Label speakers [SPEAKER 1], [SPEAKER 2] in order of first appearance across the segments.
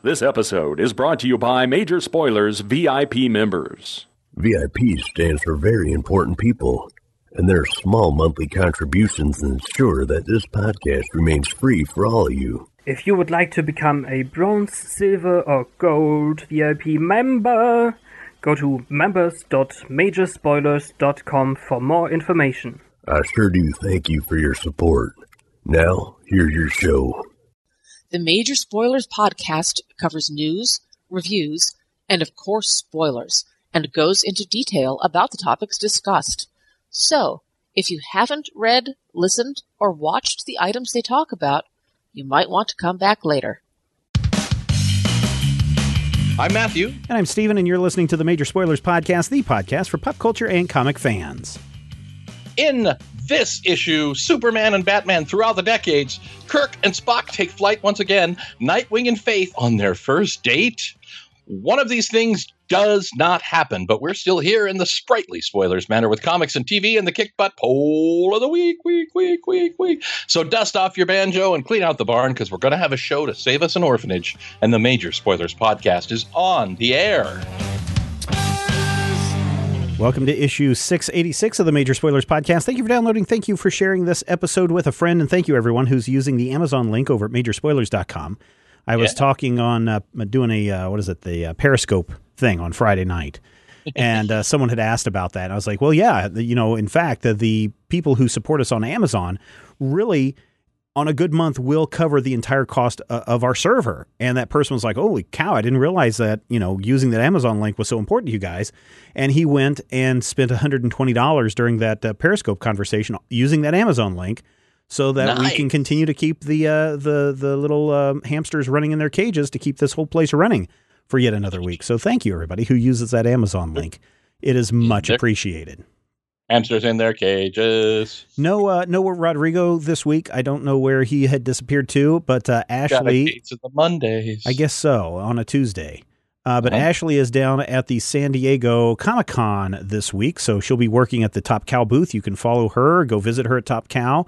[SPEAKER 1] This episode is brought to you by Major Spoilers VIP members.
[SPEAKER 2] VIP stands for Very Important People, and their small monthly contributions ensure that this podcast remains free for all of you.
[SPEAKER 3] If you would like to become a bronze, silver, or gold VIP member, go to members.majorspoilers.com for more information.
[SPEAKER 2] I sure do thank you for your support. Now, here's your show.
[SPEAKER 4] The Major Spoilers podcast covers news, reviews, and of course spoilers, and goes into detail about the topics discussed. So, if you haven't read, listened, or watched the items they talk about, you might want to come back later.
[SPEAKER 5] I'm Matthew.
[SPEAKER 6] And I'm Steven, and you're listening to the Major Spoilers Podcast, the podcast for pop culture and comic fans.
[SPEAKER 5] In this issue, Superman and Batman throughout the decades, Kirk and Spock take flight once again, Nightwing and Faith on their first date. One of these things does not happen, but we're still here in the sprightly spoilers manner with comics and TV and the kick-butt poll of the week. So dust off your banjo and clean out the barn, because we're going to have a show to save us an orphanage, and the Major Spoilers Podcast is on the air.
[SPEAKER 6] Welcome to issue 686 of the Major Spoilers Podcast. Thank you for downloading. Thank you for sharing this episode with a friend. And thank you, everyone, who's using the Amazon link over at majorspoilers.com. I was talking on doing the Periscope thing on Friday night. And someone had asked about that. And I was like, well, yeah, in fact, the people who support us on Amazon really, on a good month, will cover the entire cost of our server. And that person was like, holy cow, I didn't realize that, using that Amazon link was so important to you guys. And he went and spent $120 during that Periscope conversation using that Amazon link so that we can continue to keep the little hamsters running in their cages to keep this whole place running for yet another week. So thank you, everybody who uses that Amazon link. It is much appreciated.
[SPEAKER 5] Hamsters in their cages.
[SPEAKER 6] No Rodrigo this week. I don't know where he had disappeared to, but Ashley.
[SPEAKER 5] It's the Mondays.
[SPEAKER 6] I guess so, on a Tuesday. But Ashley is down at the San Diego Comic-Con this week, so she'll be working at the Top Cow booth. You can follow her, go visit her at Top Cow,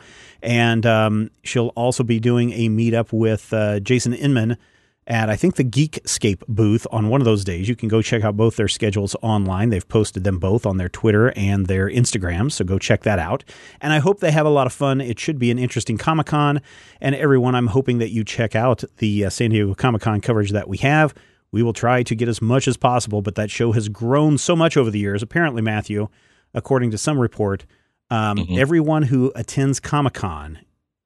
[SPEAKER 6] and she'll also be doing a meetup with Jason Inman at, I think, the Geekscape booth on one of those days. You can go check out both their schedules online. They've posted them both on their Twitter and their Instagram, so go check that out. And I hope they have a lot of fun. It should be an interesting Comic-Con. And everyone, I'm hoping that you check out the San Diego Comic-Con coverage that we have. We will try to get as much as possible, but that show has grown so much over the years. Apparently, Matthew, according to some report, everyone who attends Comic-Con,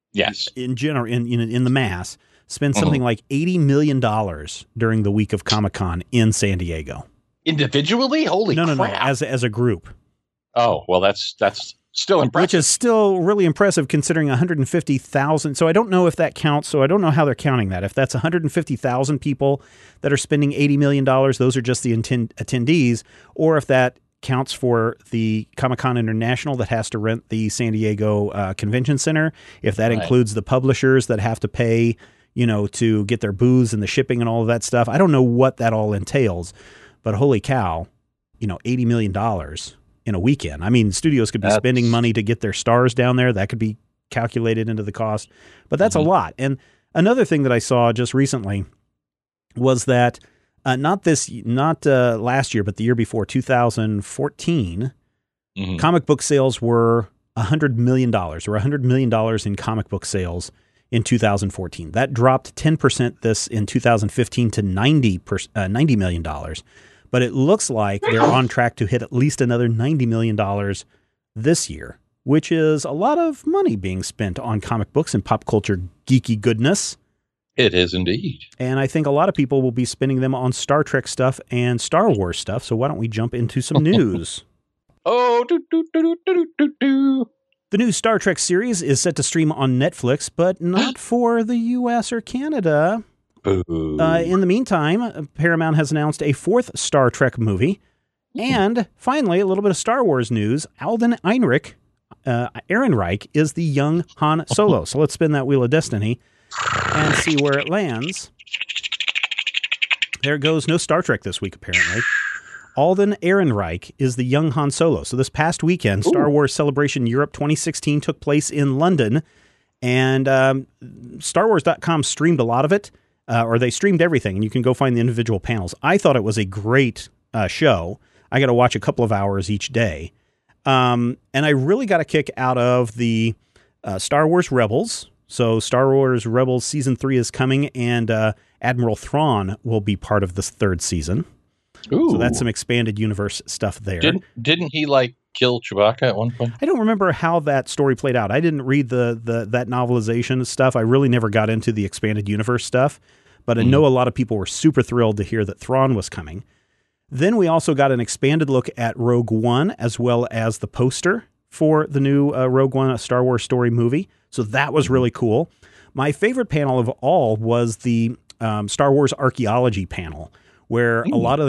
[SPEAKER 6] in general, in the mass, spends something like $80 million during the week of Comic-Con in San Diego.
[SPEAKER 5] Individually? Holy crap.
[SPEAKER 6] No, as a group.
[SPEAKER 5] Oh, well, that's still impressive.
[SPEAKER 6] Which is still really impressive considering 150,000. So I don't know if that counts. So I don't know how they're counting that. If that's 150,000 people that are spending $80 million, those are just the attendees, or if that counts for the Comic-Con International that has to rent the San Diego Convention Center, if that includes the publishers that have to pay, to get their booths and the shipping and all of that stuff. I don't know what that all entails, but holy cow, $80 million in a weekend. I mean, studios could be spending money to get their stars down there. That could be calculated into the cost, but that's a lot. And another thing that I saw just recently was that not last year, but the year before, 2014, comic book sales were $100 million, or $100 million in comic book sales in 2014. That dropped 10% in 2015 to $90 million. But it looks like they're on track to hit at least another $90 million this year, which is a lot of money being spent on comic books and pop culture geeky goodness.
[SPEAKER 5] It is indeed.
[SPEAKER 6] And I think a lot of people will be spending them on Star Trek stuff and Star Wars stuff. So why don't we jump into some news? The new Star Trek series is set to stream on Netflix, but not for the U.S. or Canada. In the meantime, Paramount has announced a fourth Star Trek movie. And finally, a little bit of Star Wars news. Alden Ehrenreich is the young Han Solo. So let's spin that Wheel of Destiny and see where it lands. There it goes. No Star Trek this week, apparently. Alden Ehrenreich is the young Han Solo. So this past weekend, Star Wars Celebration Europe 2016 took place in London, and StarWars.com streamed a lot of it. or they streamed everything, and you can go find the individual panels. I thought it was a great show. I got to watch a couple of hours each day. And I really got a kick out of the Star Wars Rebels. So Star Wars Rebels Season 3 is coming, and Admiral Thrawn will be part of this third season.
[SPEAKER 5] Ooh.
[SPEAKER 6] So that's some expanded universe stuff there.
[SPEAKER 5] Didn't he kill Chewbacca at one point?
[SPEAKER 6] I don't remember how that story played out. I didn't read that novelization stuff. I really never got into the expanded universe stuff, but I know a lot of people were super thrilled to hear that Thrawn was coming. Then we also got an expanded look at Rogue One, as well as the poster for the new Rogue One, a Star Wars story movie. So that was really cool. My favorite panel of all was the Star Wars archaeology panel, where a lot of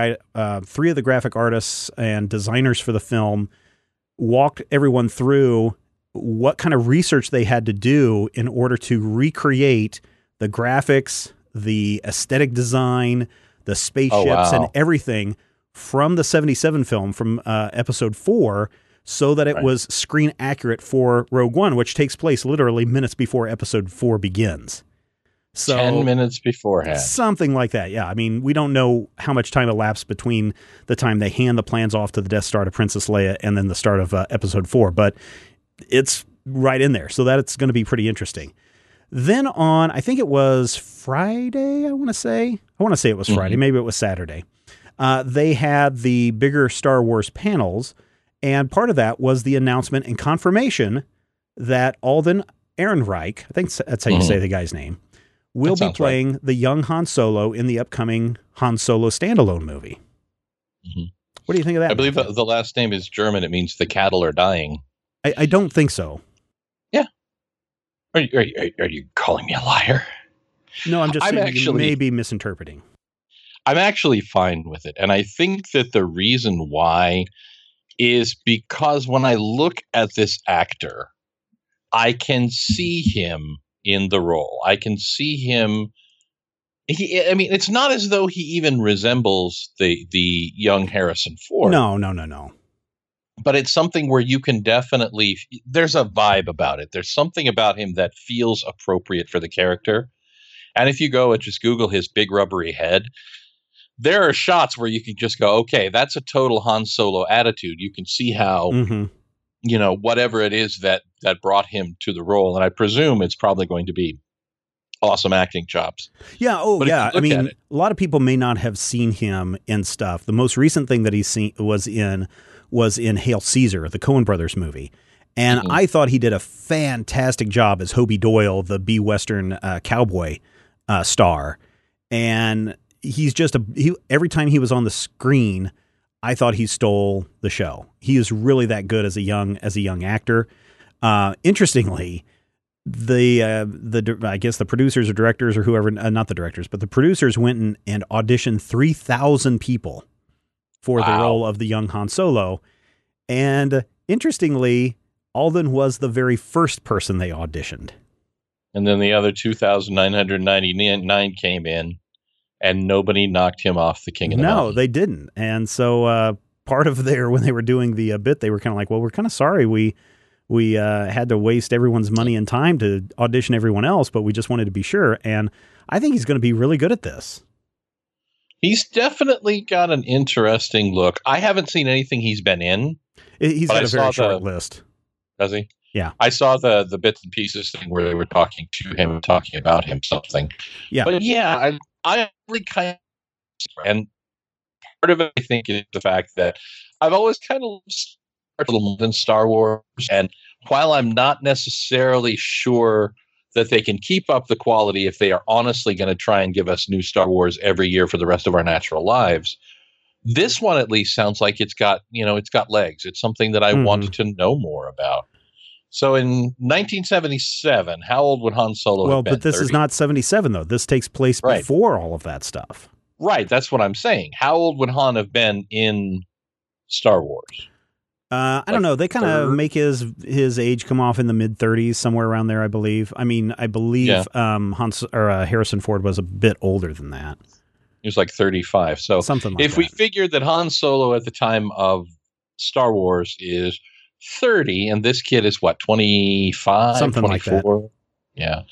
[SPEAKER 6] the three of the graphic artists and designers for the film walked everyone through what kind of research they had to do in order to recreate the graphics, the aesthetic design, the spaceships, and everything from the 77 film, from episode 4, so that it was screen accurate for Rogue One, which takes place literally minutes before episode 4 begins. So
[SPEAKER 5] 10 minutes beforehand.
[SPEAKER 6] Something like that, yeah. I mean, we don't know how much time elapsed between the time they hand the plans off to the Death Star to Princess Leia and then the start of episode 4, but it's right in there. So that's going to be pretty interesting. Then on, I think it was Friday, I want to say it was Friday. Maybe it was Saturday. They had the bigger Star Wars panels, and part of that was the announcement and confirmation that Alden Ehrenreich, I think that's how you say the guy's name, will be playing the young Han Solo in the upcoming Han Solo standalone movie. What do you think of that?
[SPEAKER 5] I believe the last name is German. It means the cattle are dying.
[SPEAKER 6] I don't think so.
[SPEAKER 5] Yeah. Are you calling me a liar?
[SPEAKER 6] No, I'm just saying you may be misinterpreting.
[SPEAKER 5] I'm actually fine with it. And I think that the reason why is because when I look at this actor, I can see him in the role. I can see him. It's not as though he even resembles the young Harrison Ford.
[SPEAKER 6] No.
[SPEAKER 5] But it's something where you can definitely, there's a vibe about it. There's something about him that feels appropriate for the character. And if you go and just Google his big rubbery head, there are shots where you can just go, okay, that's a total Han Solo attitude. You can see how, whatever it is that brought him to the role. And I presume it's probably going to be awesome acting chops.
[SPEAKER 6] Yeah. Oh, yeah. I mean, a lot of people may not have seen him in stuff. The most recent thing that he's seen was in Hail Caesar, the Coen Brothers movie. And I thought he did a fantastic job as Hobie Doyle, the B-Western cowboy star. And he's just every time he was on the screen, I thought he stole the show. He is really that good as a young actor. Interestingly, I guess the producers or directors or whoever, not the directors, but the producers went and auditioned 3,000 people for the role of the young Han Solo. And interestingly, Alden was the very first person they auditioned.
[SPEAKER 5] And then the other 2,999 came in, and nobody knocked him off the King of the Mountain.
[SPEAKER 6] No, they didn't. And so part of when they were doing the bit, they were kind of like, well, we're kind of sorry we had to waste everyone's money and time to audition everyone else, but we just wanted to be sure. And I think he's going to be really good at this.
[SPEAKER 5] He's definitely got an interesting look. I haven't seen anything he's been in.
[SPEAKER 6] He's got a very short list.
[SPEAKER 5] Does he?
[SPEAKER 6] Yeah.
[SPEAKER 5] I saw the bits and pieces thing where they were talking to him and talking about him something.
[SPEAKER 6] Yeah.
[SPEAKER 5] But yeah, I really kind of, and part of it, I think, is the fact that I've always kind of a little more than Star Wars. And while I'm not necessarily sure that they can keep up the quality if they are honestly going to try and give us new Star Wars every year for the rest of our natural lives, this one at least sounds like it's got legs. It's something that I want to know more about. So in 1977, how old would Han Solo have been?
[SPEAKER 6] But this
[SPEAKER 5] 30?
[SPEAKER 6] is not 77, though. This takes place before all of that stuff.
[SPEAKER 5] Right. That's what I'm saying. How old would Han have been in Star Wars?
[SPEAKER 6] I don't know. They kind of make his age come off in the mid-30s, somewhere around there, I believe. I believe Harrison Ford was a bit older than that.
[SPEAKER 5] He was like 35. So
[SPEAKER 6] something like
[SPEAKER 5] if we figured that Han Solo at the time of Star Wars is 30, and this kid is what, 25?
[SPEAKER 6] Something
[SPEAKER 5] 24?
[SPEAKER 6] Like that.
[SPEAKER 5] Yeah.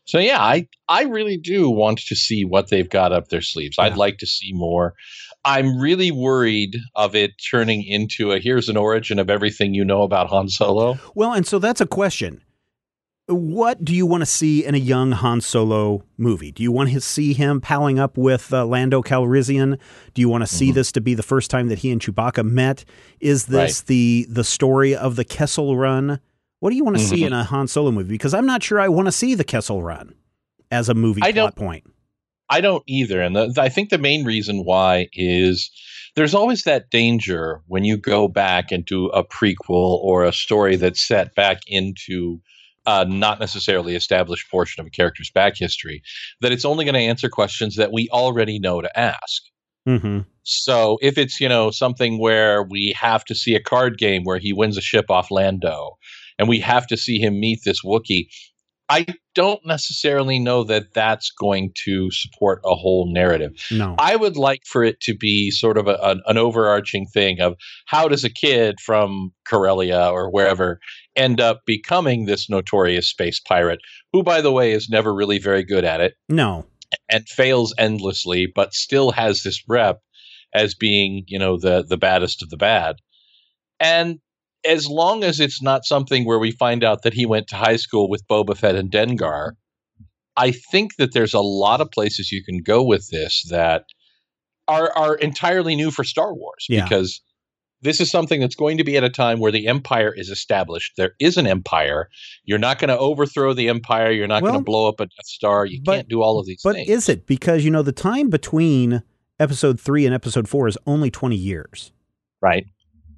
[SPEAKER 5] So yeah, I really do want to see what they've got up their sleeves.
[SPEAKER 6] Yeah.
[SPEAKER 5] I'd like to see more. I'm really worried of it turning into a here's an origin of everything you know about Han Solo.
[SPEAKER 6] Well, and so that's a question. What do you want to see in a young Han Solo movie? Do you want to see him palling up with Lando Calrissian? Do you want to see this to be the first time that he and Chewbacca met? Is this the story of the Kessel Run? What do you want to see in a Han Solo movie? Because I'm not sure I want to see the Kessel Run as a movie plot point.
[SPEAKER 5] I don't either. And I think the main reason why is there's always that danger when you go back into a prequel or a story that's set back into not necessarily established portion of a character's back history, that it's only going to answer questions that we already know to ask.
[SPEAKER 6] Mm-hmm.
[SPEAKER 5] So if it's, something where we have to see a card game where he wins a ship off Lando and we have to see him meet this Wookiee, I don't necessarily know that that's going to support a whole narrative.
[SPEAKER 6] No.
[SPEAKER 5] I would like for it to be sort of an overarching thing of how does a kid from Corellia or wherever end up becoming this notorious space pirate, who, by the way, is never really very good at it.
[SPEAKER 6] No.
[SPEAKER 5] And fails endlessly, but still has this rep as being, the baddest of the bad. And as long as it's not something where we find out that he went to high school with Boba Fett and Dengar, I think that there's a lot of places you can go with this that are entirely new for Star Wars, because this is something that's going to be at a time where the Empire is established. There is an Empire. You're not going to overthrow the Empire. You're not going to blow up a Death Star. You can't do all of these things.
[SPEAKER 6] But is it? Because, the time between Episode 3 and Episode 4 is only 20 years.
[SPEAKER 5] Right.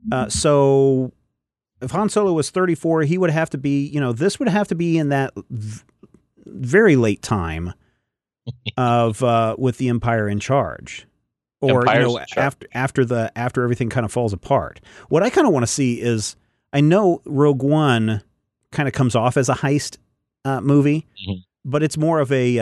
[SPEAKER 6] So if Han Solo was 34, he would have to be, this would have to be in that very late time of with the Empire in charge. Or after everything kind of falls apart. What I kind of want to see is, I know Rogue One kind of comes off as a heist movie, but it's more of a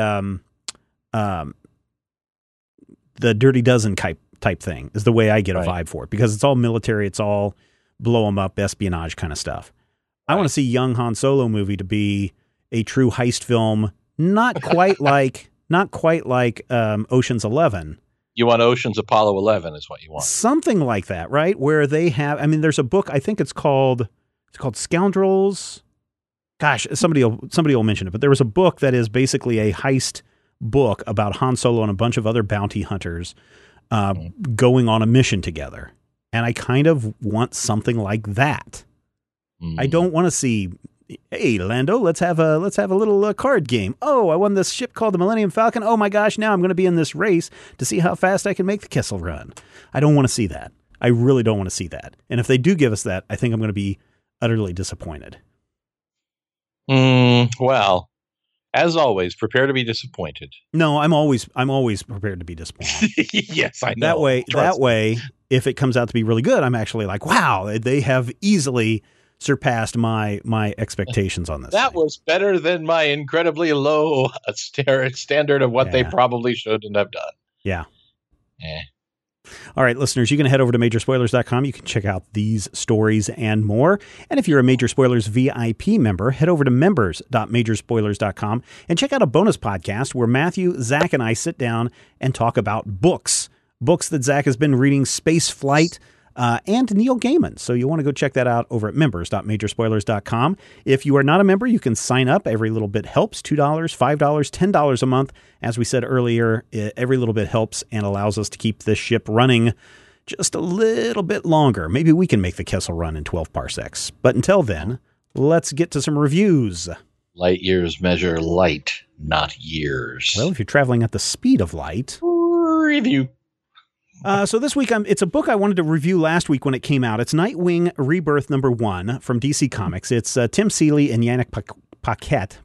[SPEAKER 6] the Dirty Dozen type thing is the way I get a vibe for it, because it's all military, it's all blow 'em up espionage kind of stuff. I want to see young Han Solo movie to be a true heist film, not quite like Ocean's 11.
[SPEAKER 5] You want Ocean's Apollo 11 is what you want.
[SPEAKER 6] Something like that, right? Where they have, there's a book, I think it's called Scoundrels. Gosh, somebody will mention it, but there was a book that is basically a heist book about Han Solo and a bunch of other bounty hunters going on a mission together. And I kind of want something like that. I don't want to see, hey, Lando, let's have a little card game. Oh, I won this ship called the Millennium Falcon. Oh my gosh, now I'm going to be in this race to see how fast I can make the Kessel Run. I don't want to see that. I really don't want to see that. And if they do give us that, I think I'm going to be utterly disappointed.
[SPEAKER 5] Well, as always, prepare to be disappointed.
[SPEAKER 6] No, I'm always prepared to be disappointed.
[SPEAKER 5] Yes, I know.
[SPEAKER 6] That way, if it comes out to be really good, I'm actually like, wow, they have easily surpassed my expectations on this.
[SPEAKER 5] That was better than my incredibly low standard of what they probably shouldn't have done.
[SPEAKER 6] Yeah. All right, listeners, you can head over to majorspoilers.com. You can check out these stories and more. And if you're a Major Spoilers VIP member, head over to members.majorspoilers.com and check out a bonus podcast where Matthew, Zach, and I sit down and talk about books that Zach has been reading, Space Flight, and Neil Gaiman. So you want to go check that out over at members.majorspoilers.com. If you are not a member, you can sign up. Every little bit helps. $2, $5, $10 a month. As we said earlier, every little bit helps and allows us to keep this ship running just a little bit longer. Maybe we can make the Kessel Run in 12 parsecs. But until then, let's get to some reviews.
[SPEAKER 5] Light years measure light, not years.
[SPEAKER 6] Well, if you're traveling at the speed of light.
[SPEAKER 5] Review.
[SPEAKER 6] So this week, it's a book I wanted to review last week when it came out. It's Nightwing Rebirth #1 from DC Comics. It's Tim Seeley and Yannick Paquette.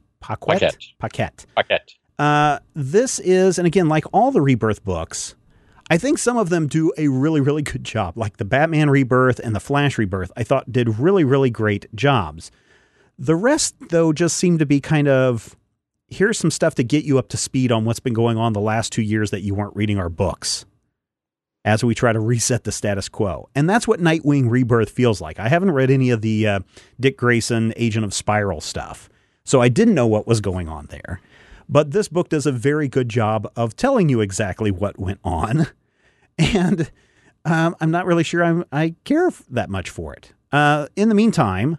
[SPEAKER 6] This is, and again, like all the Rebirth books, I think some of them do a really, really good job. Like the Batman Rebirth and the Flash Rebirth, I thought did really, really great jobs. The rest, though, just seem to be kind of, here's some stuff to get you up to speed on what's been going on the last 2 years that you weren't reading our books, as we try to reset the status quo. And that's what Nightwing Rebirth feels like. I haven't read any of the Dick Grayson, Agent of Spiral stuff, so I didn't know what was going on there. But this book does a very good job of telling you exactly what went on. And I'm not really sure I care that much for it. In the meantime,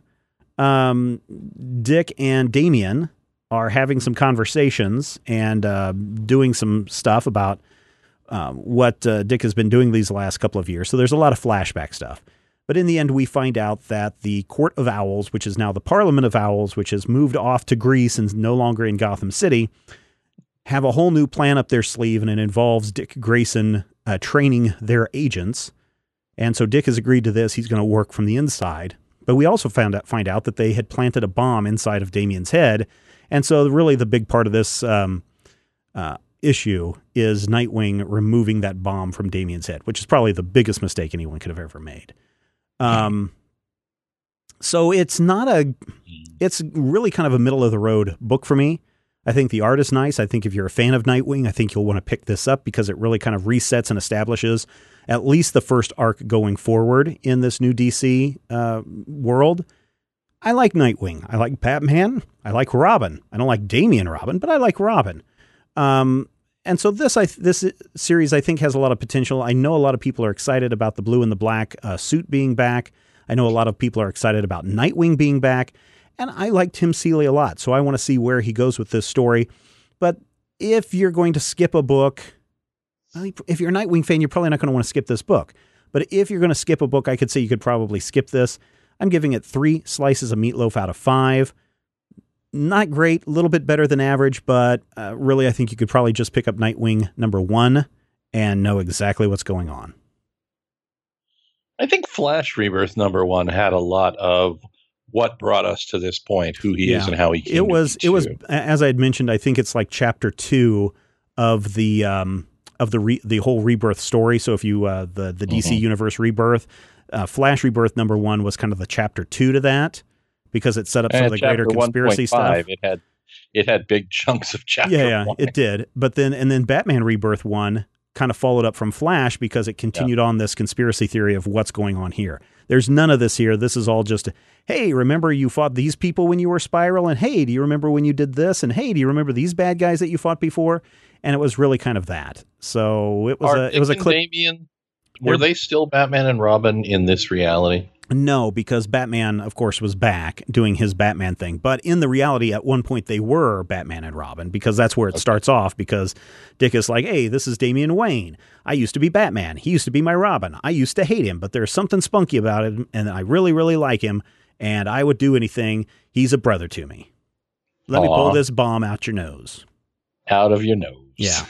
[SPEAKER 6] Dick and Damian are having some conversations and doing some stuff about what Dick has been doing these last couple of years. So there's a lot of flashback stuff. But in the end, we find out that the Court of Owls, which is now the Parliament of Owls, which has moved off to Greece and is no longer in Gotham City, have a whole new plan up their sleeve, and it involves Dick Grayson training their agents. And so Dick has agreed to this. He's going to work from the inside. But we also find out that they had planted a bomb inside of Damian's head. And so really the big part of this issue is Nightwing removing that bomb from Damian's head, which is probably the biggest mistake anyone could have ever made. So it's really kind of a middle of the road book for me. I think the art is nice. I think if you're a fan of Nightwing, I think you'll want to pick this up because it really kind of resets and establishes at least the first arc going forward in this new DC world. I like Nightwing. I like Batman. I like Robin. I don't like Damian Robin, but I like Robin. And so this series, I think, has a lot of potential. I know a lot of people are excited about the blue and the black suit being back. I know a lot of people are excited about Nightwing being back. And I like Tim Seeley a lot, so I want to see where he goes with this story. But if you're going to skip a book, if you're a Nightwing fan, you're probably not going to want to skip this book. But if you're going to skip a book, I could say you could probably skip this. I'm giving it 3 slices of meatloaf out of 5. Not great, a little bit better than average, but really I think you could probably just pick up Nightwing #1 and know exactly what's going on.
[SPEAKER 5] I think Flash Rebirth #1 had a lot of what brought us to this point, who he is and how he came
[SPEAKER 6] it was, as I had mentioned, I think it's like chapter 2 of the whole Rebirth story. So if you, the DC Universe Rebirth, Flash Rebirth #1 was kind of the chapter 2 to that, because it set up some of the greater conspiracy stuff.
[SPEAKER 5] It had big chunks of chapter 1.
[SPEAKER 6] It did. But then Batman Rebirth 1 kind of followed up from Flash because it continued on this conspiracy theory of what's going on here. There's none of this here. This is all just, hey, remember you fought these people when you were Spiral? And hey, do you remember when you did this? And hey, do you remember these bad guys that you fought before? And it was really kind of that. So it was a clip.
[SPEAKER 5] Damian, were they still Batman and Robin in this reality?
[SPEAKER 6] No, because Batman, of course, was back doing his Batman thing. But in the reality, at one point, they were Batman and Robin, because that's where it starts off, because Dick is like, hey, this is Damian Wayne. I used to be Batman. He used to be my Robin. I used to hate him, but there's something spunky about him, and I really, really like him, and I would do anything. He's a brother to me. Let me pull this bomb out your nose.
[SPEAKER 5] Out of your nose.
[SPEAKER 6] Yeah.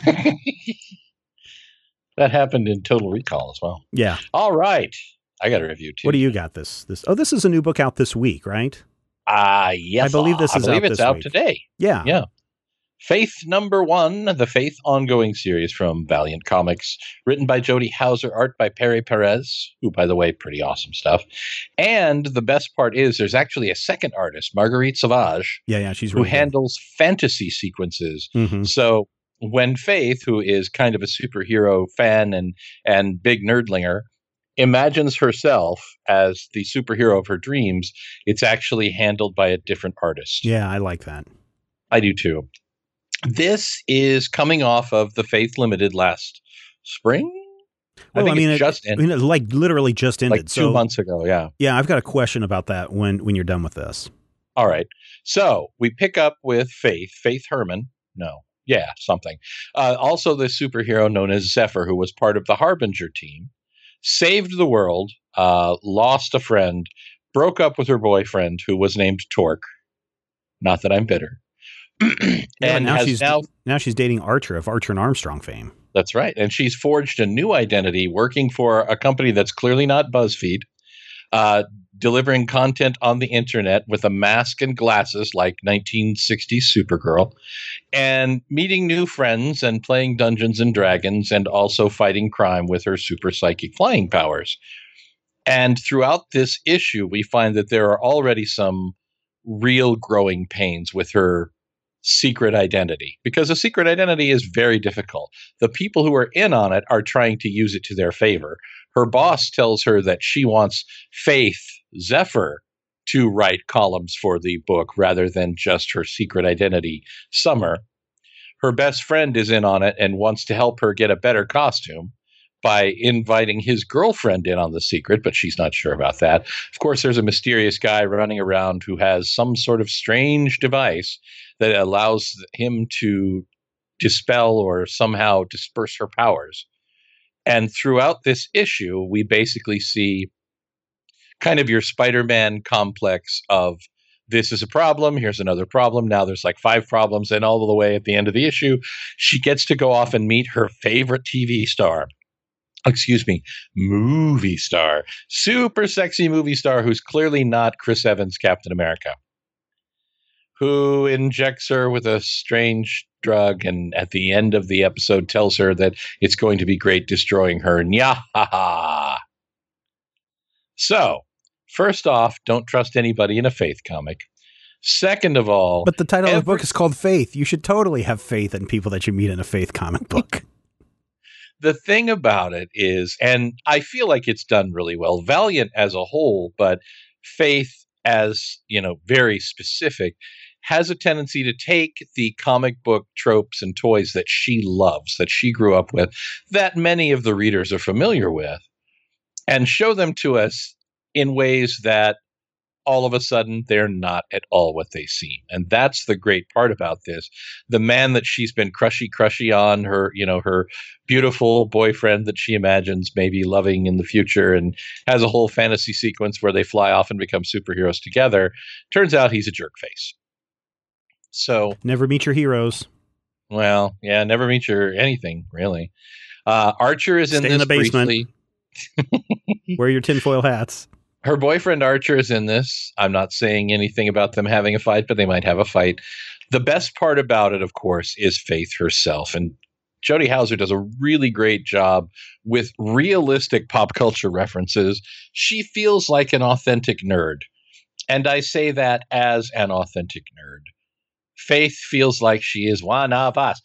[SPEAKER 5] That happened in Total Recall as well.
[SPEAKER 6] Yeah.
[SPEAKER 5] All right. I got a review too.
[SPEAKER 6] What do you got? This is a new book out this week, right?
[SPEAKER 5] Yes.
[SPEAKER 6] I believe this is out this week.
[SPEAKER 5] It's out today.
[SPEAKER 6] Yeah.
[SPEAKER 5] Yeah. Faith #1, the Faith ongoing series from Valiant Comics, written by Jody Hauser, art by Perry Perez, who, by the way, pretty awesome stuff. And the best part is there's actually a second artist, Marguerite Sauvage,
[SPEAKER 6] she's
[SPEAKER 5] who
[SPEAKER 6] really
[SPEAKER 5] handles fantasy sequences.
[SPEAKER 6] Mm-hmm.
[SPEAKER 5] So when Faith, who is kind of a superhero fan and big nerdlinger, imagines herself as the superhero of her dreams, it's actually handled by a different artist.
[SPEAKER 6] Yeah, I like that.
[SPEAKER 5] I do too. This is coming off of the Faith Limited last spring.
[SPEAKER 6] Well,
[SPEAKER 5] I think it just ended.
[SPEAKER 6] Like literally just ended.
[SPEAKER 5] Like 2 months ago, yeah.
[SPEAKER 6] Yeah, I've got a question about that when you're done with this.
[SPEAKER 5] All right. So we pick up with Faith Herman. No. Yeah, something. Also the superhero known as Zephyr, who was part of the Harbinger team. Saved the world, lost a friend, broke up with her boyfriend, who was named Torque. Not that I'm bitter.
[SPEAKER 6] And now she's dating Archer of Archer and Armstrong fame.
[SPEAKER 5] That's right. And she's forged a new identity working for a company that's clearly not BuzzFeed, delivering content on the internet with a mask and glasses like 1960s Supergirl, and meeting new friends and playing Dungeons and Dragons, and also fighting crime with her super psychic flying powers. And throughout this issue, we find that there are already some real growing pains with her secret identity, because a secret identity is very difficult. The people who are in on it are trying to use it to their favor. Her boss tells her that she wants Faith Zephyr to write columns for the book rather than just her secret identity, Summer. her best friend is in on it and wants to help her get a better costume by inviting his girlfriend in on the secret, but she's not sure about that. Of course, there's a mysterious guy running around who has some sort of strange device that allows him to dispel or somehow disperse her powers. And throughout this issue, we basically see kind of your Spider-Man complex of this is a problem, here's another problem, now there's like 5 problems, and all the way at the end of the issue, she gets to go off and meet her favorite movie star, super sexy movie star who's clearly not Chris Evans' Captain America, who injects her with a strange drug and at the end of the episode tells her that it's going to be great destroying her. Nya-ha-ha. So, first off, don't trust anybody in a Faith comic. Second of all...
[SPEAKER 6] But the title of the book is called Faith. You should totally have faith in people that you meet in a Faith comic book.
[SPEAKER 5] The thing about it is, and I feel like it's done really well, Valiant as a whole, but Faith as, very specific, has a tendency to take the comic book tropes and toys that she loves, that she grew up with, that many of the readers are familiar with, and show them to us in ways that all of a sudden they're not at all what they seem. And that's the great part about this. The man that she's been crushy on, her beautiful boyfriend that she imagines maybe loving in the future and has a whole fantasy sequence where they fly off and become superheroes together, turns out he's a jerk face. So
[SPEAKER 6] never meet your heroes.
[SPEAKER 5] Well, yeah, never meet your anything, really. Archer is in this
[SPEAKER 6] in the basement.
[SPEAKER 5] Briefly.
[SPEAKER 6] Wear your tinfoil hats.
[SPEAKER 5] Her boyfriend Archer is in this. I'm not saying anything about them having a fight, but they might have a fight. The best part about it, of course, is Faith herself. And Jody Houser does a really great job with realistic pop culture references. She feels like an authentic nerd. And I say that as an authentic nerd. Faith feels like she is one of us.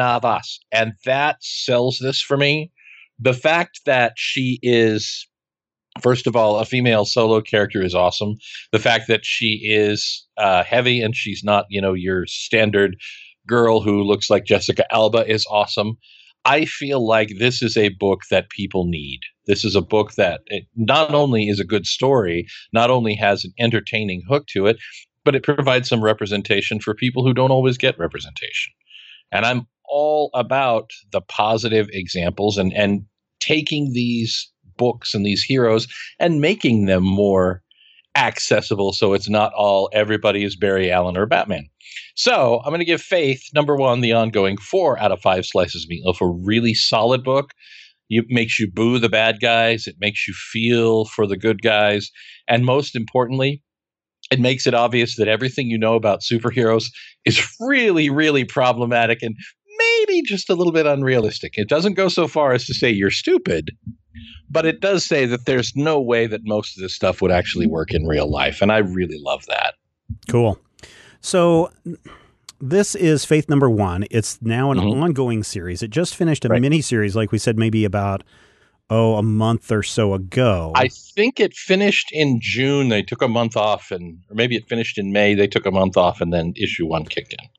[SPEAKER 5] And that sells this for me. The fact that she is... First of all, a female solo character is awesome. The fact that she is heavy and she's not, your standard girl who looks like Jessica Alba is awesome. I feel like this is a book that people need. This is a book that not only is a good story, not only has an entertaining hook to it, but it provides some representation for people who don't always get representation. And I'm all about the positive examples and taking these books and these heroes and making them more accessible so it's not all everybody is Barry Allen or Batman. So I'm going to give Faith, number 1, the ongoing 4 out of 5 slices of meatloaf, a really solid book. It makes you boo the bad guys. It makes you feel for the good guys. And most importantly, it makes it obvious that everything you know about superheroes is really, really problematic and maybe just a little bit unrealistic. It doesn't go so far as to say you're stupid, but it does say that there's no way that most of this stuff would actually work in real life. And I really love that.
[SPEAKER 6] Cool. So this is Faith number 1. It's now an ongoing series. It just finished a mini-series, like we said, maybe about, a month or so ago.
[SPEAKER 5] I think it finished in June. They took a month off, or maybe it finished in May. They took a month off, and then issue 1 kicked in.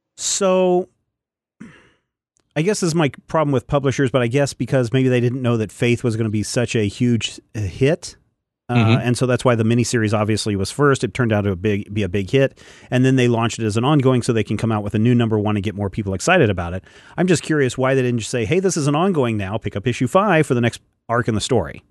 [SPEAKER 6] So I guess this is my problem with publishers, but I guess because maybe they didn't know that Faith was going to be such a huge hit. And so that's why the miniseries obviously was first. It turned out to be a big hit. And then they launched it as an ongoing so they can come out with a new number 1 and get more people excited about it. I'm just curious why they didn't just say, hey, this is an ongoing now. Pick up issue 5 for the next arc in the story.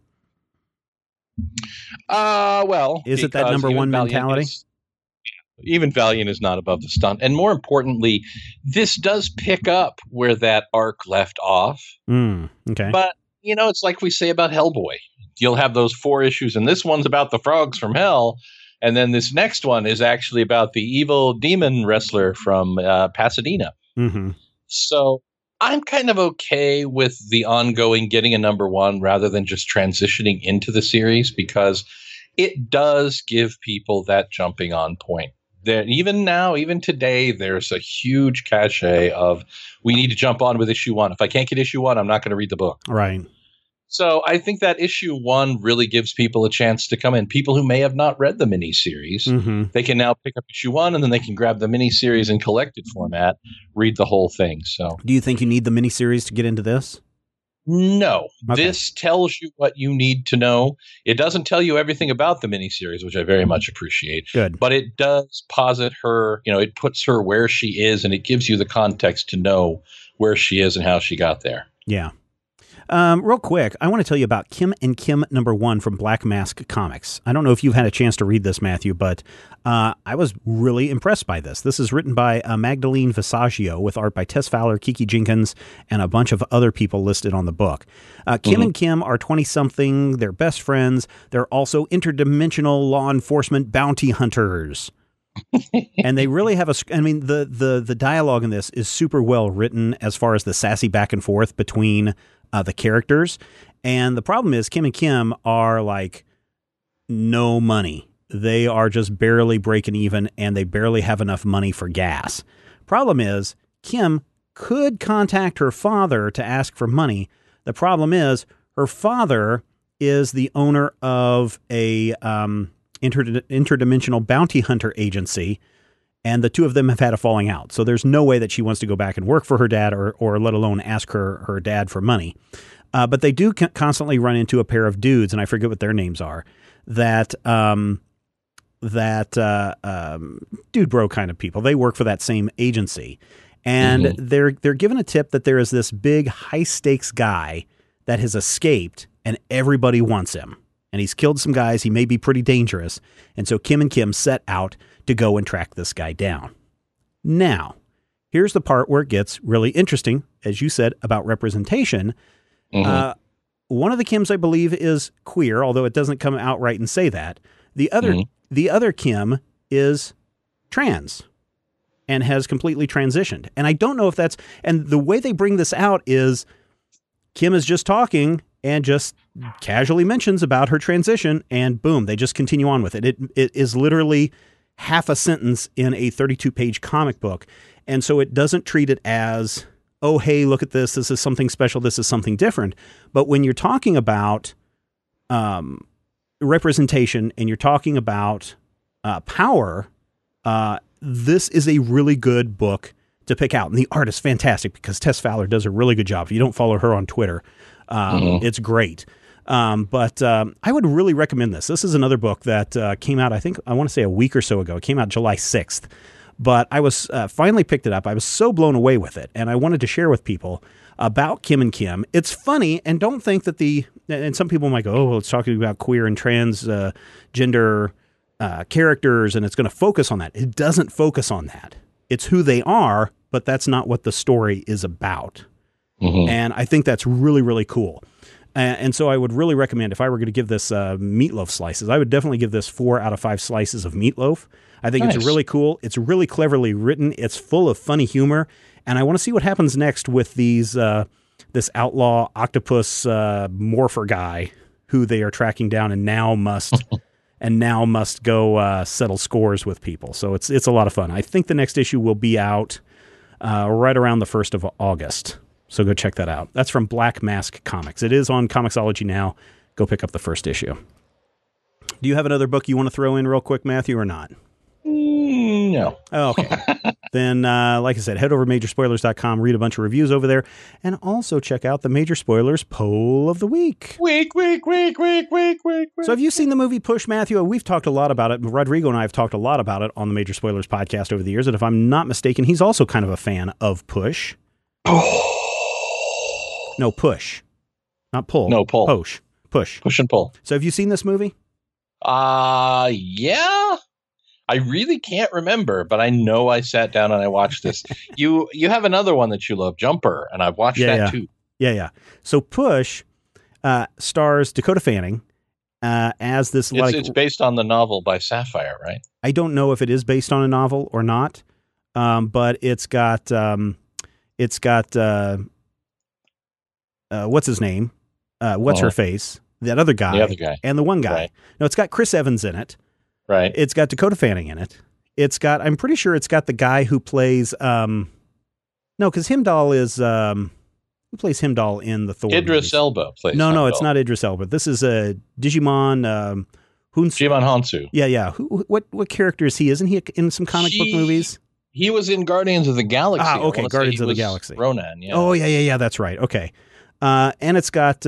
[SPEAKER 5] Well,
[SPEAKER 6] is it that number 1 mentality?
[SPEAKER 5] Even Valiant is not above the stunt. And more importantly, this does pick up where that arc left off.
[SPEAKER 6] Okay.
[SPEAKER 5] But, it's like we say about Hellboy. You'll have those 4 issues, and this one's about the frogs from hell. And then this next one is actually about the evil demon wrestler from Pasadena. So I'm kind of okay with the ongoing getting a number 1 rather than just transitioning into the series, because it does give people that jumping on point. There, even today, there's a huge cachet of we need to jump on with issue 1. If I can't get issue 1, I'm not going to read the book.
[SPEAKER 6] Right.
[SPEAKER 5] So I think that issue 1 really gives people a chance to come in. People who may have not read the miniseries, they can now pick up issue 1, and then they can grab the miniseries in collected format, read the whole thing. So,
[SPEAKER 6] do you think you need the miniseries to get into this?
[SPEAKER 5] No.
[SPEAKER 6] Okay.
[SPEAKER 5] This tells you what you need to know. It doesn't tell you everything about the miniseries, which I very much appreciate.
[SPEAKER 6] Good.
[SPEAKER 5] But it does posit her, it puts her where she is, and it gives you the context to know where she is and how she got there.
[SPEAKER 6] Yeah. Real quick, I want to tell you about Kim and Kim #1 from Black Mask Comics. I don't know if you've had a chance to read this, Matthew, but I was really impressed by this. This is written by Magdalene Visaggio with art by Tess Fowler, Kiki Jenkins, and a bunch of other people listed on the book. Kim and Kim are 20-something. They're best friends. They're also interdimensional law enforcement bounty hunters. And they really have the dialogue in this is super well written as far as the sassy back and forth between the characters. And the problem is Kim and Kim are like no money. They are just barely breaking even, and they barely have enough money for gas. Problem is Kim could contact her father to ask for money. The problem is her father is the owner of a interdimensional bounty hunter agency, and the two of them have had a falling out. So there's no way that she wants to go back and work for her dad or let alone ask her dad for money. But they do constantly run into a pair of dudes, and I forget what their names are, that dude bro kind of people. They work for that same agency. And they're given a tip that there is this big high stakes guy that has escaped and everybody wants him. And he's killed some guys. He may be pretty dangerous. And so Kim and Kim set out to go and track this guy down. Now, here's the part where it gets really interesting, as you said, about representation. One of the Kims, I believe, is queer, although it doesn't come outright and say that. The other Kim is trans and has completely transitioned. And I don't know if that's... And the way they bring this out is Kim is just talking and just casually mentions about her transition, and boom, they just continue on with it. It is literally half a sentence in a 32-page comic book, and so it doesn't treat it as, oh, hey, look at this. This is something special. This is something different. But when you're talking about representation and you're talking about power, this is a really good book to pick out. And the art is fantastic because Tess Fowler does a really good job. If you don't follow her on Twitter, it's great. But I would really recommend this. This is another book that came out, I want to say a week or so ago. It came out July 6th. But I was finally picked it up. I was so blown away with it. And I wanted to share with people about Kim and Kim. It's funny, and don't think that and some people might go, oh, well, it's talking about queer and transgender characters, and it's going to focus on that. It doesn't focus on that. It's who they are, but that's not what the story is about. And I think that's really, really cool. And so I would really recommend, if I were going to give this meatloaf slices, I would definitely give this 4 out of 5 slices of meatloaf. I think it's really cool. It's really cleverly written. It's full of funny humor. And I want to see what happens next with this outlaw octopus morpher guy who they are tracking down and now must go settle scores with people. So it's a lot of fun. I think the next issue will be out right around the 1st of August. So go check that out. That's from Black Mask Comics. It is on Comixology now. Go pick up the first issue. Do you have another book you want to throw in real quick, Matthew, or not?
[SPEAKER 5] No.
[SPEAKER 6] Oh, okay. Then, like I said, head over to majorspoilers.com, read a bunch of reviews over there, and also check out the Major Spoilers Poll of the Week.
[SPEAKER 5] Week.
[SPEAKER 6] So have you seen the movie Push, Matthew? We've talked a lot about it. Rodrigo and I have talked a lot about it on the Major Spoilers podcast over the years, and if I'm not mistaken, he's also kind of a fan of Push. No, Push. Not pull.
[SPEAKER 5] No, pull.
[SPEAKER 6] Push.
[SPEAKER 5] Push and pull.
[SPEAKER 6] So have you seen this movie?
[SPEAKER 5] Yeah. I really can't remember, but I know I sat down and I watched this. You have another one that you love, Jumper, and I've watched that too.
[SPEAKER 6] Yeah. So Push stars Dakota Fanning as this.
[SPEAKER 5] It's based on the novel by Sapphire, right?
[SPEAKER 6] I don't know if it is based on a novel or not, but it's got what's his name? What's her face? That other guy.
[SPEAKER 5] The other guy.
[SPEAKER 6] And the one guy.
[SPEAKER 5] Right.
[SPEAKER 6] No, it's got Chris Evans in it.
[SPEAKER 5] Right.
[SPEAKER 6] It's got Dakota Fanning in it. I'm pretty sure it's got the guy who plays, no, because Himdall is, Who plays Heimdall in the Thor
[SPEAKER 5] Idris
[SPEAKER 6] movies?
[SPEAKER 5] Elba plays
[SPEAKER 6] No,
[SPEAKER 5] Heimdall.
[SPEAKER 6] it's not Idris Elba. This is a Digimon.
[SPEAKER 5] Digimon Hansu.
[SPEAKER 6] Yeah. What character is he? Isn't he in some comic book movies?
[SPEAKER 5] He was in Guardians of the Galaxy.
[SPEAKER 6] Ah, okay, Guardians of the Galaxy.
[SPEAKER 5] Ronan, yeah.
[SPEAKER 6] Oh, yeah, that's right. Okay. And it's got,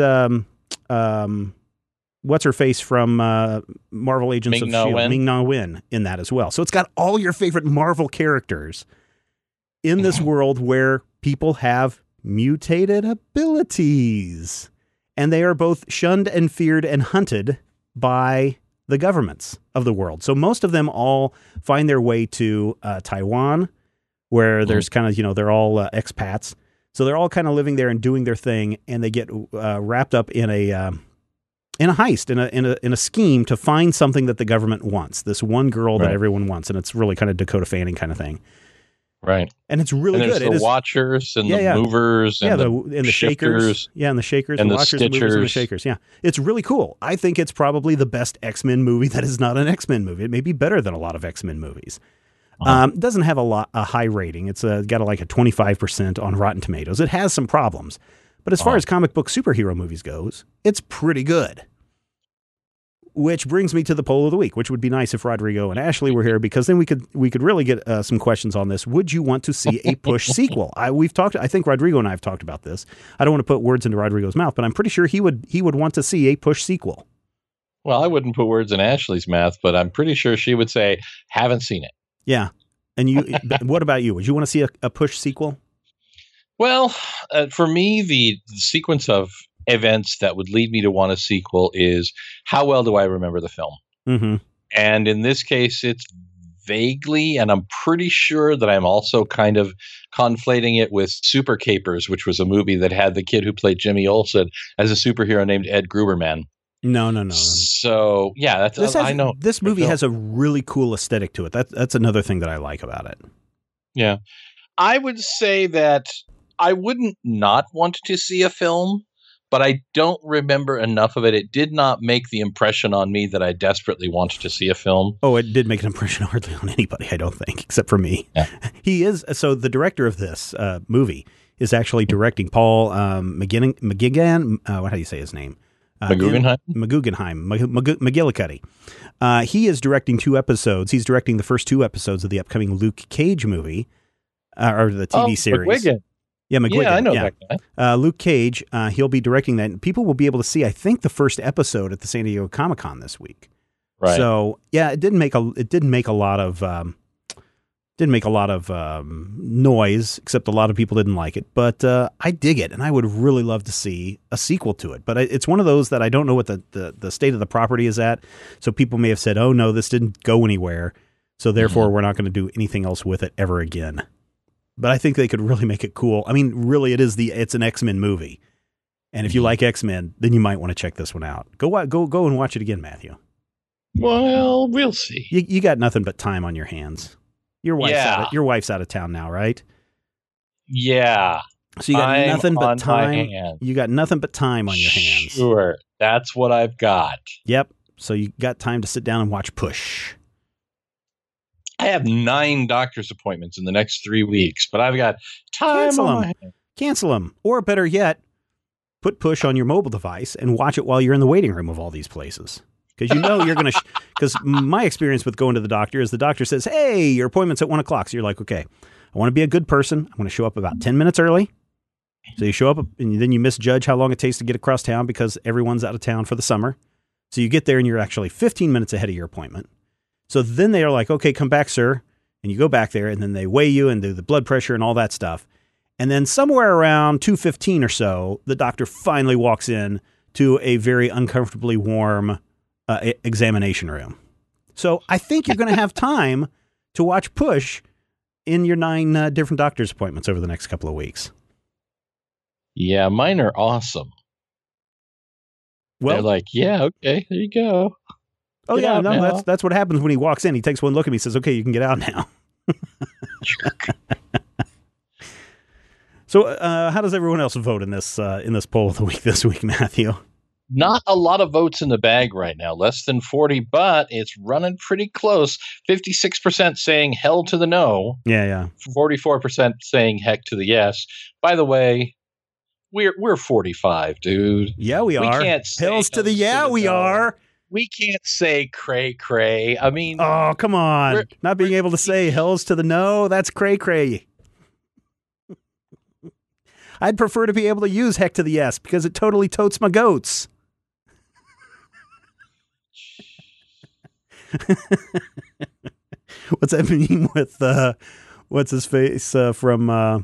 [SPEAKER 6] what's her face from Marvel Agents of S.H.I.E.L.D., Ming-Na Wen in that as well. So it's got all your favorite Marvel characters in this world where people have mutated abilities. And they are both shunned and feared and hunted by the governments of the world. So most of them all find their way to Taiwan, where there's kind of, they're all expats. So they're all kind of living there and doing their thing, and they get wrapped up in a heist, in a scheme to find something that the government wants. This one girl that everyone wants, and it's really kind of Dakota Fanning kind of thing.
[SPEAKER 5] Right.
[SPEAKER 6] And it's really
[SPEAKER 5] and
[SPEAKER 6] good.
[SPEAKER 5] The Watchers and the Movers and the
[SPEAKER 6] Shakers. Yeah, and the Shakers,
[SPEAKER 5] and
[SPEAKER 6] the
[SPEAKER 5] the
[SPEAKER 6] Watchers, the Movers, and the
[SPEAKER 5] Stitchers.
[SPEAKER 6] Shakers. Yeah. It's really cool. I think it's probably the best X-Men movie that is not an X-Men movie. It may be better than a lot of X-Men movies. It doesn't have a high rating. It's got like a 25% on Rotten Tomatoes. It has some problems. But as far as comic book superhero movies goes, it's pretty good. Which brings me to the poll of the week, which would be nice if Rodrigo and Ashley were here, because then we could really get some questions on this. Would you want to see a Push sequel? I think Rodrigo and I have talked about this. I don't want to put words into Rodrigo's mouth, but I'm pretty sure he would want to see a Push sequel.
[SPEAKER 5] Well, I wouldn't put words in Ashley's mouth, but I'm pretty sure she would say, haven't seen it.
[SPEAKER 6] Yeah. And what about you? Would you want to see a Push sequel?
[SPEAKER 5] Well, for me, the sequence of events that would lead me to want a sequel is how well do I remember the film?
[SPEAKER 6] Mm-hmm.
[SPEAKER 5] And in this case, it's vaguely, and I'm pretty sure that I'm also kind of conflating it with Super Capers, which was a movie that had the kid who played Jimmy Olsen as a superhero named Ed Gruberman.
[SPEAKER 6] No.
[SPEAKER 5] So, yeah, I know.
[SPEAKER 6] This movie has a really cool aesthetic to it. That's another thing that I like about it.
[SPEAKER 5] Yeah. I would say that I wouldn't not want to see a film, but I don't remember enough of it. It did not make the impression on me that I desperately wanted to see a film.
[SPEAKER 6] Oh, it did make an impression hardly on anybody, I don't think, except for me.
[SPEAKER 5] Yeah.
[SPEAKER 6] So the director of this movie is actually directing Paul McGuigan. How do you say his name?
[SPEAKER 5] McGuggenheim?
[SPEAKER 6] McGillicuddy. He is directing 2 episodes. He's directing the first 2 episodes of the upcoming Luke Cage movie, or the TV series.
[SPEAKER 5] McGuigan.
[SPEAKER 6] Yeah, McGuigan.
[SPEAKER 5] Yeah, I know that guy.
[SPEAKER 6] Luke Cage, he'll be directing that. And people will be able to see, I think, the first episode at the San Diego Comic-Con this week.
[SPEAKER 5] Right.
[SPEAKER 6] So, yeah, it didn't make a lot of noise, except a lot of people didn't like it. But I dig it, and I would really love to see a sequel to it. But it's one of those that I don't know what the state of the property is at. So people may have said, oh, no, this didn't go anywhere, so therefore we're not going to do anything else with it ever again. But I think they could really make it cool. I mean, really, it's an X-Men movie. And if you like X-Men, then you might want to check this one out. Go and watch it again, Matthew.
[SPEAKER 5] Well, we'll see.
[SPEAKER 6] You got nothing but time on your hands. Your wife's out of town now, right?
[SPEAKER 5] Yeah.
[SPEAKER 6] So you got nothing but time.
[SPEAKER 5] My
[SPEAKER 6] You got nothing but time on your hands.
[SPEAKER 5] Sure. That's what I've got.
[SPEAKER 6] Yep. So you got time to sit down and watch Push.
[SPEAKER 5] I have 9 doctor's appointments in the next 3 weeks, but I've got time on my hands.
[SPEAKER 6] Cancel them. Or better yet, put Push on your mobile device and watch it while you're in the waiting room of all these places. Because you're going to, because my experience with going to the doctor is the doctor says, hey, your appointment's at 1 o'clock. So you're like, okay, I want to be a good person. I'm going to show up about 10 minutes early. So you show up and then you misjudge how long it takes to get across town because everyone's out of town for the summer. So you get there and you're actually 15 minutes ahead of your appointment. So then they are like, okay, come back, sir. And you go back there and then they weigh you and do the blood pressure and all that stuff. And then somewhere around 2:15 or so, the doctor finally walks in to a very uncomfortably warm examination room. So I think you're going to have time to watch Push in your 9 different doctor's appointments over the next couple of weeks.
[SPEAKER 5] Yeah, mine are awesome.
[SPEAKER 6] Well,
[SPEAKER 5] they're like, yeah, okay, there you go.
[SPEAKER 6] Oh,
[SPEAKER 5] Get
[SPEAKER 6] yeah,
[SPEAKER 5] out
[SPEAKER 6] no,
[SPEAKER 5] now.
[SPEAKER 6] that's what happens when he walks in. He takes one look at me and says, okay, you can get out now. So how does everyone else vote in this poll of the week this week, Matthew?
[SPEAKER 5] Not a lot of votes in the bag right now, less than 40, but it's running pretty close. 56% saying hell to the no.
[SPEAKER 6] Yeah.
[SPEAKER 5] 44% saying heck to the yes. By the way, We're 45, dude.
[SPEAKER 6] Yeah, we are.
[SPEAKER 5] Can't say
[SPEAKER 6] Hills to the yeah, we
[SPEAKER 5] no.
[SPEAKER 6] are.
[SPEAKER 5] We can't say cray cray. I mean,
[SPEAKER 6] oh, come on. Not being able to say hells to the no, that's cray cray. I'd prefer to be able to use heck to the yes because it totally totes my goats. What's that mean with what's his face from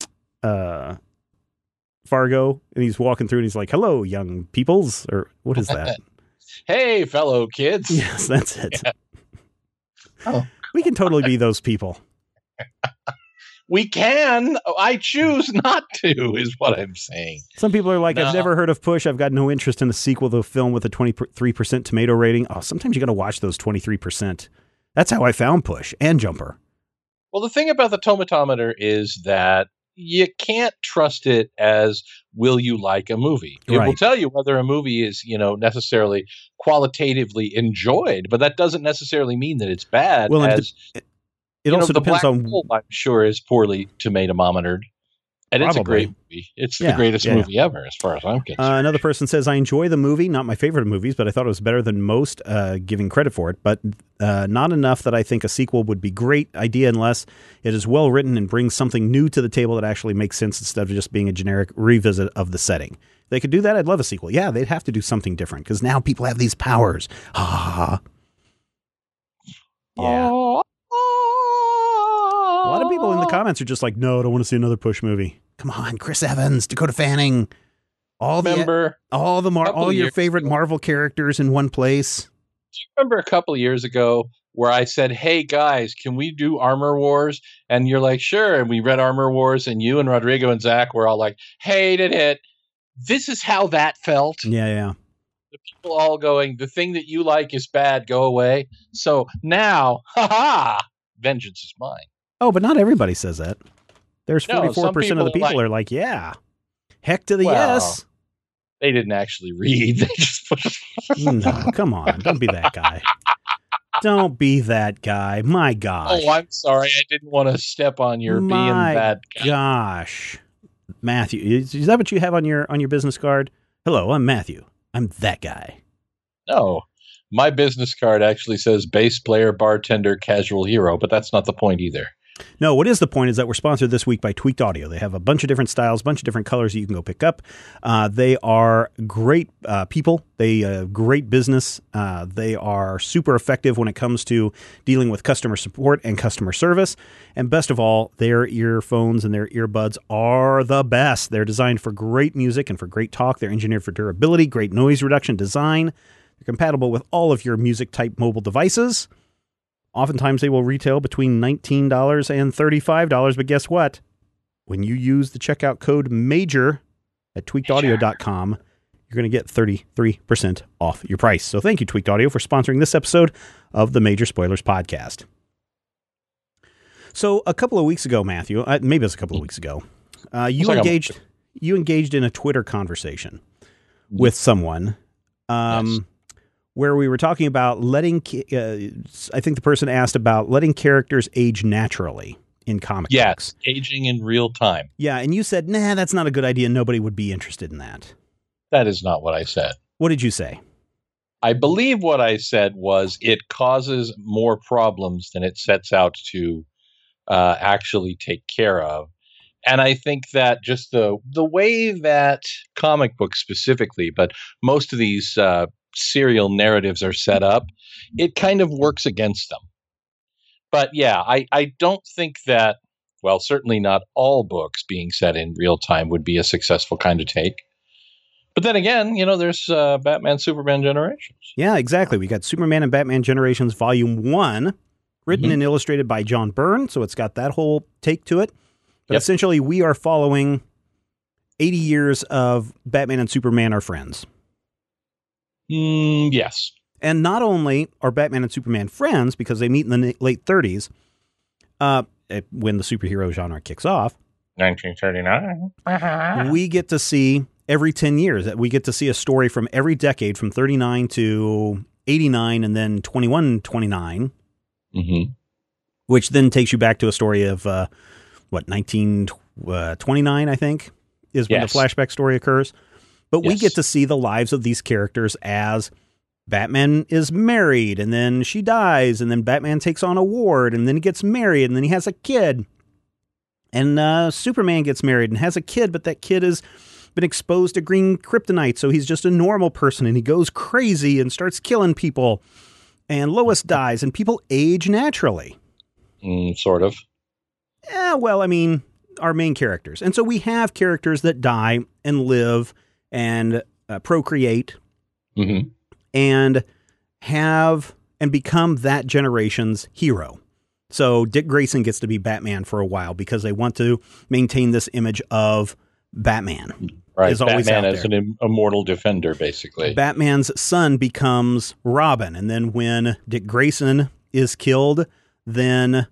[SPEAKER 6] Fargo? And he's walking through and he's like, "Hello, young peoples," or what is that?
[SPEAKER 5] Hey, fellow kids.
[SPEAKER 6] Yes, that's it.
[SPEAKER 5] Yeah. Oh.
[SPEAKER 6] We can totally be those people.
[SPEAKER 5] We can. I choose not to, is what I'm saying.
[SPEAKER 6] Some people are like,
[SPEAKER 5] No.
[SPEAKER 6] I've never heard of Push. I've got no interest in a sequel to a film with a 23% tomato rating. Oh, sometimes you got to watch those 23%. That's how I found Push and Jumper.
[SPEAKER 5] Well, the thing about the tomatometer is that you can't trust it as will you like a movie. It
[SPEAKER 6] Right.
[SPEAKER 5] will tell you whether a movie is, necessarily qualitatively enjoyed, but that doesn't necessarily mean that it's bad.
[SPEAKER 6] Well, and
[SPEAKER 5] as,
[SPEAKER 6] it also
[SPEAKER 5] the
[SPEAKER 6] depends
[SPEAKER 5] Black
[SPEAKER 6] on
[SPEAKER 5] Hole, I'm sure, is poorly tomatometered. And it's a
[SPEAKER 6] Probably.
[SPEAKER 5] great movie. It's
[SPEAKER 6] Yeah,
[SPEAKER 5] the greatest
[SPEAKER 6] yeah.
[SPEAKER 5] movie ever, as far as I'm concerned.
[SPEAKER 6] Another person says, I enjoy the movie. Not my favorite of movies, but I thought it was better than most, giving credit for it. But not enough that I think a sequel would be great idea unless it is well written and brings something new to the table that actually makes sense instead of just being a generic revisit of the setting. If they could do that, I'd love a sequel. Yeah, they'd have to do something different because now people have these powers. Ah. Yeah. A lot of people in the comments are just like, no, I don't want to see another Push movie. Come on, Chris Evans, Dakota Fanning, all
[SPEAKER 5] Remember
[SPEAKER 6] your
[SPEAKER 5] years
[SPEAKER 6] favorite
[SPEAKER 5] ago.
[SPEAKER 6] Marvel characters in one place.
[SPEAKER 5] Remember a couple of years ago where I said, hey, guys, can we do Armor Wars? And you're like, sure. And we read Armor Wars, and you and Rodrigo and Zach were all like, hated it. This is how that felt.
[SPEAKER 6] Yeah.
[SPEAKER 5] The people all going, the thing that you like is bad, go away. So now, vengeance is mine.
[SPEAKER 6] Oh, but not everybody says that. There's
[SPEAKER 5] No,
[SPEAKER 6] 44%
[SPEAKER 5] some
[SPEAKER 6] of the
[SPEAKER 5] people
[SPEAKER 6] people
[SPEAKER 5] like-
[SPEAKER 6] are like, yeah, heck to the
[SPEAKER 5] Well,
[SPEAKER 6] yes.
[SPEAKER 5] They didn't actually read. They just put
[SPEAKER 6] No, come on. Don't be that guy. Don't be that guy. My gosh.
[SPEAKER 5] Oh, I'm sorry. I didn't want to step on your being
[SPEAKER 6] My
[SPEAKER 5] that guy.
[SPEAKER 6] gosh. Matthew, is that what you have on your business card? Hello, I'm Matthew. I'm that guy.
[SPEAKER 5] No. My business card actually says bass player, bartender, casual hero, but that's not the point either.
[SPEAKER 6] No, what is the point is that we're sponsored this week by Tweaked Audio. They have a bunch of different styles, a bunch of different colors that you can go pick up. They are great people. They great business. They are super effective when it comes to dealing with customer support and customer service. And best of all, their earphones and their earbuds are the best. They're designed for great music and for great talk. They're engineered for durability, great noise reduction design. They're compatible with all of your music-type mobile devices. Oftentimes they will retail between $19 and $35, but guess what? When you use the checkout code MAJOR at tweakedaudio.com, you're going to get 33% off your price. So thank you, Tweaked Audio, for sponsoring this episode of the Major Spoilers Podcast. So a couple of weeks ago, Matthew, maybe it was a couple of weeks ago, you engaged in a Twitter conversation with someone.
[SPEAKER 5] Yes.
[SPEAKER 6] Where we were talking about letting, I think the person asked about letting characters age naturally in comic books.
[SPEAKER 5] Yes, aging in real time.
[SPEAKER 6] Yeah, and you said, nah, that's not a good idea. Nobody would be interested in that.
[SPEAKER 5] That is not what I said.
[SPEAKER 6] What did you say?
[SPEAKER 5] I believe what I said was it causes more problems than it sets out to actually take care of. And I think that just the way that comic books specifically, but most of these serial narratives are set up, it kind of works against them. But yeah, I don't think that, well, certainly not all books being set in real time would be a successful kind of take. But then again, there's Batman, Superman Generations.
[SPEAKER 6] Yeah, exactly. We got Superman and Batman Generations Volume 1, written and illustrated by John Byrne, so it's got that whole take to it. But essentially, we are following 80 years of Batman and Superman are friends.
[SPEAKER 5] Yes.
[SPEAKER 6] And not only are Batman and Superman friends because they meet in the late 30s, when the superhero genre kicks off,
[SPEAKER 5] 1939.
[SPEAKER 6] we get to see every 10 years that we get to see a story from every decade from 39 to 89 and then 21-29, which then takes you back to a story of 1929, I think. is when
[SPEAKER 5] Yes.
[SPEAKER 6] the flashback story occurs. But we
[SPEAKER 5] Yes.
[SPEAKER 6] get to see the lives of these characters as Batman is married, and then she dies, and then Batman takes on a ward, and then he gets married, and then he has a kid. And Superman gets married and has a kid, but that kid has been exposed to green kryptonite, so he's just a normal person, and he goes crazy and starts killing people. And Lois dies, and people age naturally.
[SPEAKER 5] Sort of.
[SPEAKER 6] Yeah, well, I mean, our main characters. And so we have characters that die and live and procreate
[SPEAKER 5] Mm-hmm.
[SPEAKER 6] and have and become that generation's hero. So Dick Grayson gets to be Batman for a while because they want to maintain this image of Batman.
[SPEAKER 5] Right.
[SPEAKER 6] Is always
[SPEAKER 5] Batman
[SPEAKER 6] out
[SPEAKER 5] as
[SPEAKER 6] there.
[SPEAKER 5] an immortal defender, basically.
[SPEAKER 6] Batman's son becomes Robin. And then when Dick Grayson is killed, then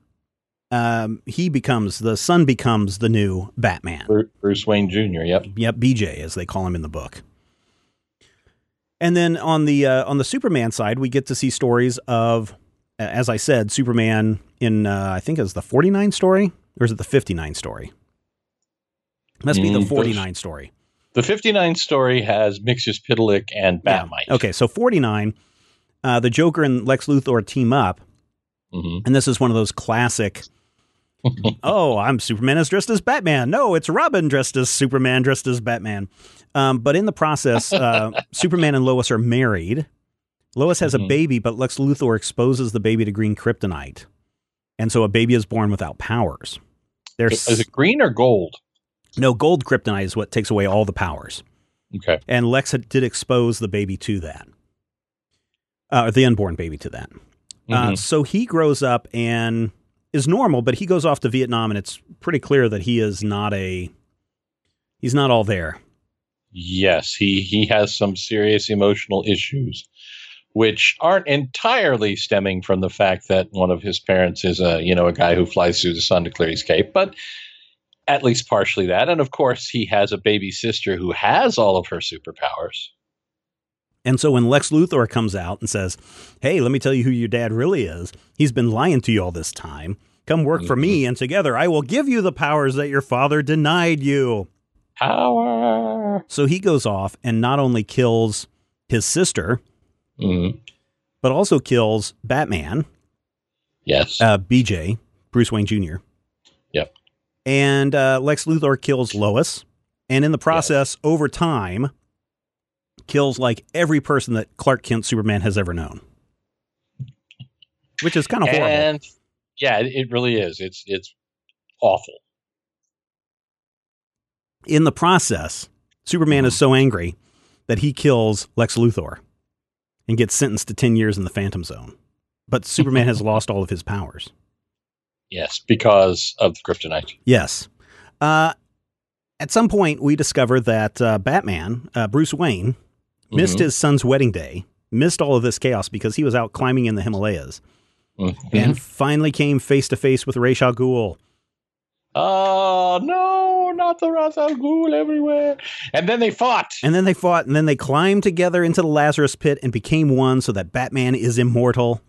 [SPEAKER 6] the son becomes the new Batman.
[SPEAKER 5] Bruce Wayne Jr., yep.
[SPEAKER 6] Yep, BJ, as they call him in the book. And then on the Superman side, we get to see stories of, as I said, Superman in, I think it was the 49 story, or is it the 59 story? Must be the 49 story.
[SPEAKER 5] The 59 story has Mixus-Pitalik and Batmite.
[SPEAKER 6] Yeah. Okay, so 49, the Joker and Lex Luthor team up, and this is one of those classic, oh, I'm Superman is dressed as Batman. No, it's Robin dressed as Superman dressed as Batman. But in the process, Superman and Lois are married. Lois has a baby, but Lex Luthor exposes the baby to green kryptonite. And so a baby is born without powers.
[SPEAKER 5] Is it green or gold?
[SPEAKER 6] No, gold kryptonite is what takes away all the powers.
[SPEAKER 5] Okay.
[SPEAKER 6] And Lex did expose the baby to that. The unborn baby to that. So he grows up and is normal, but he goes off to Vietnam, and it's pretty clear that he's not all there.
[SPEAKER 5] Yes, he has some serious emotional issues, which aren't entirely stemming from the fact that one of his parents is a guy who flies through the sun to clear his cape, but at least partially that. And of course, he has a baby sister who has all of her superpowers.
[SPEAKER 6] And so when Lex Luthor comes out and says, hey, let me tell you who your dad really is. He's been lying to you all this time. Come work for me, and together I will give you the powers that your father denied you.
[SPEAKER 5] Power.
[SPEAKER 6] So he goes off and not only kills his sister, but also kills Batman.
[SPEAKER 5] Yes.
[SPEAKER 6] BJ, Bruce Wayne Jr.
[SPEAKER 5] Yep.
[SPEAKER 6] And Lex Luthor kills Lois. And in the process, over time, kills like every person that Clark Kent Superman has ever known. Which is kind of horrible.
[SPEAKER 5] And yeah, it really is. It's awful.
[SPEAKER 6] In the process, Superman is so angry that he kills Lex Luthor and gets sentenced to 10 years in the Phantom Zone. But Superman has lost all of his powers.
[SPEAKER 5] Yes, because of the kryptonite.
[SPEAKER 6] Yes. At some point, we discover that Batman, Bruce Wayne, missed his son's wedding day, missed all of this chaos because he was out climbing in the Himalayas, and finally came face to face with Ra's al Ghul.
[SPEAKER 5] Oh, no, not the Ra's al Ghul everywhere. And then they fought.
[SPEAKER 6] And then they climbed together into the Lazarus pit and became one so that Batman is immortal.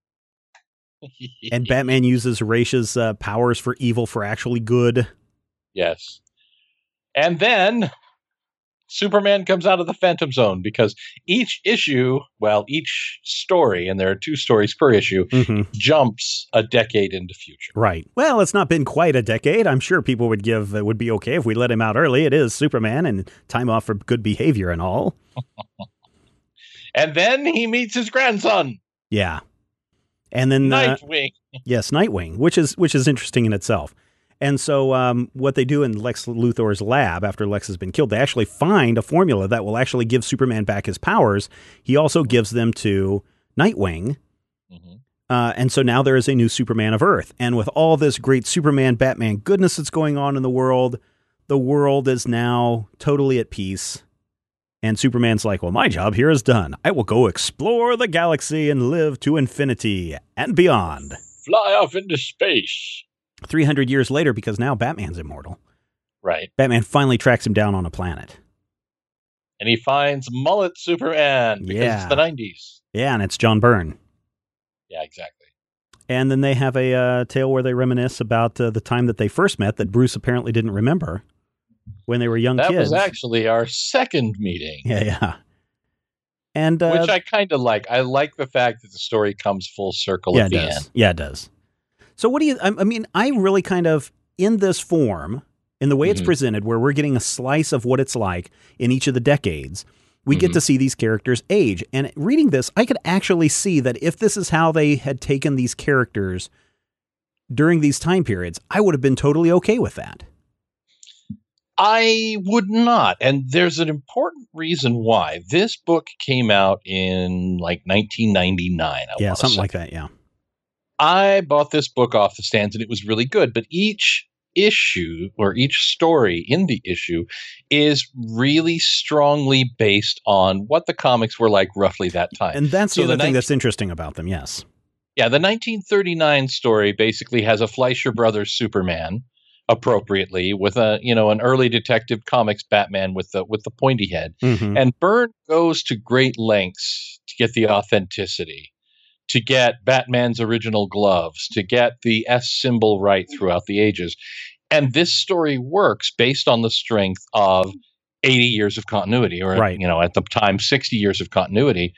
[SPEAKER 6] And Batman uses Ra's powers for evil for actually good.
[SPEAKER 5] Yes. And then Superman comes out of the Phantom Zone because each story, and there are 2 stories per issue, jumps a decade into future.
[SPEAKER 6] Right. Well, it's not been quite a decade. I'm sure people would be okay if we let him out early. It is Superman and time off for good behavior and all.
[SPEAKER 5] And then he meets his grandson.
[SPEAKER 6] Yeah. And then
[SPEAKER 5] Nightwing.
[SPEAKER 6] Yes, Nightwing, which is interesting in itself. And so what they do in Lex Luthor's lab after Lex has been killed, they actually find a formula that will actually give Superman back his powers. He also gives them to Nightwing. And so now there is a new Superman of Earth. And with all this great Superman, Batman goodness that's going on in the world is now totally at peace. And Superman's like, well, my job here is done. I will go explore the galaxy and live to infinity and beyond.
[SPEAKER 5] Fly off into space.
[SPEAKER 6] 300 years later, because now Batman's immortal.
[SPEAKER 5] Right.
[SPEAKER 6] Batman finally tracks him down on a planet.
[SPEAKER 5] And he finds Mullet Superman because it's the 90s.
[SPEAKER 6] Yeah, and it's John Byrne.
[SPEAKER 5] Yeah, exactly.
[SPEAKER 6] And then they have a tale where they reminisce about the time that they first met that Bruce apparently didn't remember. when they were young
[SPEAKER 5] That
[SPEAKER 6] kids.
[SPEAKER 5] was actually our second meeting.
[SPEAKER 6] Yeah. And
[SPEAKER 5] which I kind of like. I like the fact that the story comes full circle at the end.
[SPEAKER 6] Yeah, it does. So what do you, I mean, I really kind of, in this form, in the way it's presented, where we're getting a slice of what it's like in each of the decades, we get to see these characters age. And reading this, I could actually see that if this is how they had taken these characters during these time periods, I would have been totally okay with that.
[SPEAKER 5] I would not. And there's an important reason why. This book came out in like 1999.
[SPEAKER 6] Yeah, something like that, yeah.
[SPEAKER 5] I bought this book off the stands and it was really good, but each issue or each story in the issue is really strongly based on what the comics were like roughly that time.
[SPEAKER 6] And that's the other thing that's interesting about them, yes.
[SPEAKER 5] Yeah, the 1939 story basically has a Fleischer Brothers Superman, appropriately, with a an early Detective Comics Batman with the pointy head. And Byrne goes to great lengths to get the authenticity, to get Batman's original gloves, to get the S symbol right throughout the ages. And this story works based on the strength of 80 years of continuity, or at the time 60 years of continuity.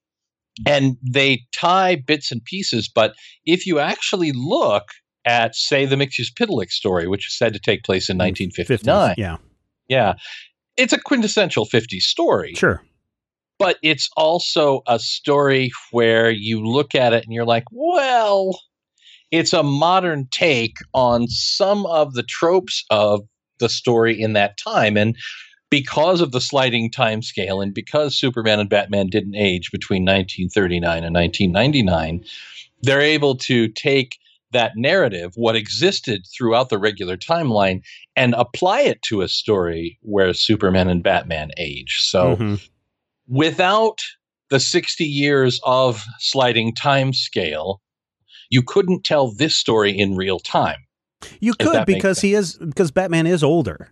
[SPEAKER 5] And they tie bits and pieces, but if you actually look at, say, the Mixus-Pitalik story, which is said to take place in 1959.
[SPEAKER 6] 50s,
[SPEAKER 5] yeah. It's a quintessential 50s story.
[SPEAKER 6] Sure.
[SPEAKER 5] But it's also a story where you look at it and you're like, well, it's a modern take on some of the tropes of the story in that time. And because of the sliding time scale, and because Superman and Batman didn't age between 1939 and 1999, they're able to take that narrative, what existed throughout the regular timeline, and apply it to a story where Superman and Batman age. So without the 60 years of sliding time scale, you couldn't tell this story in real time.
[SPEAKER 6] You could, because Batman is older.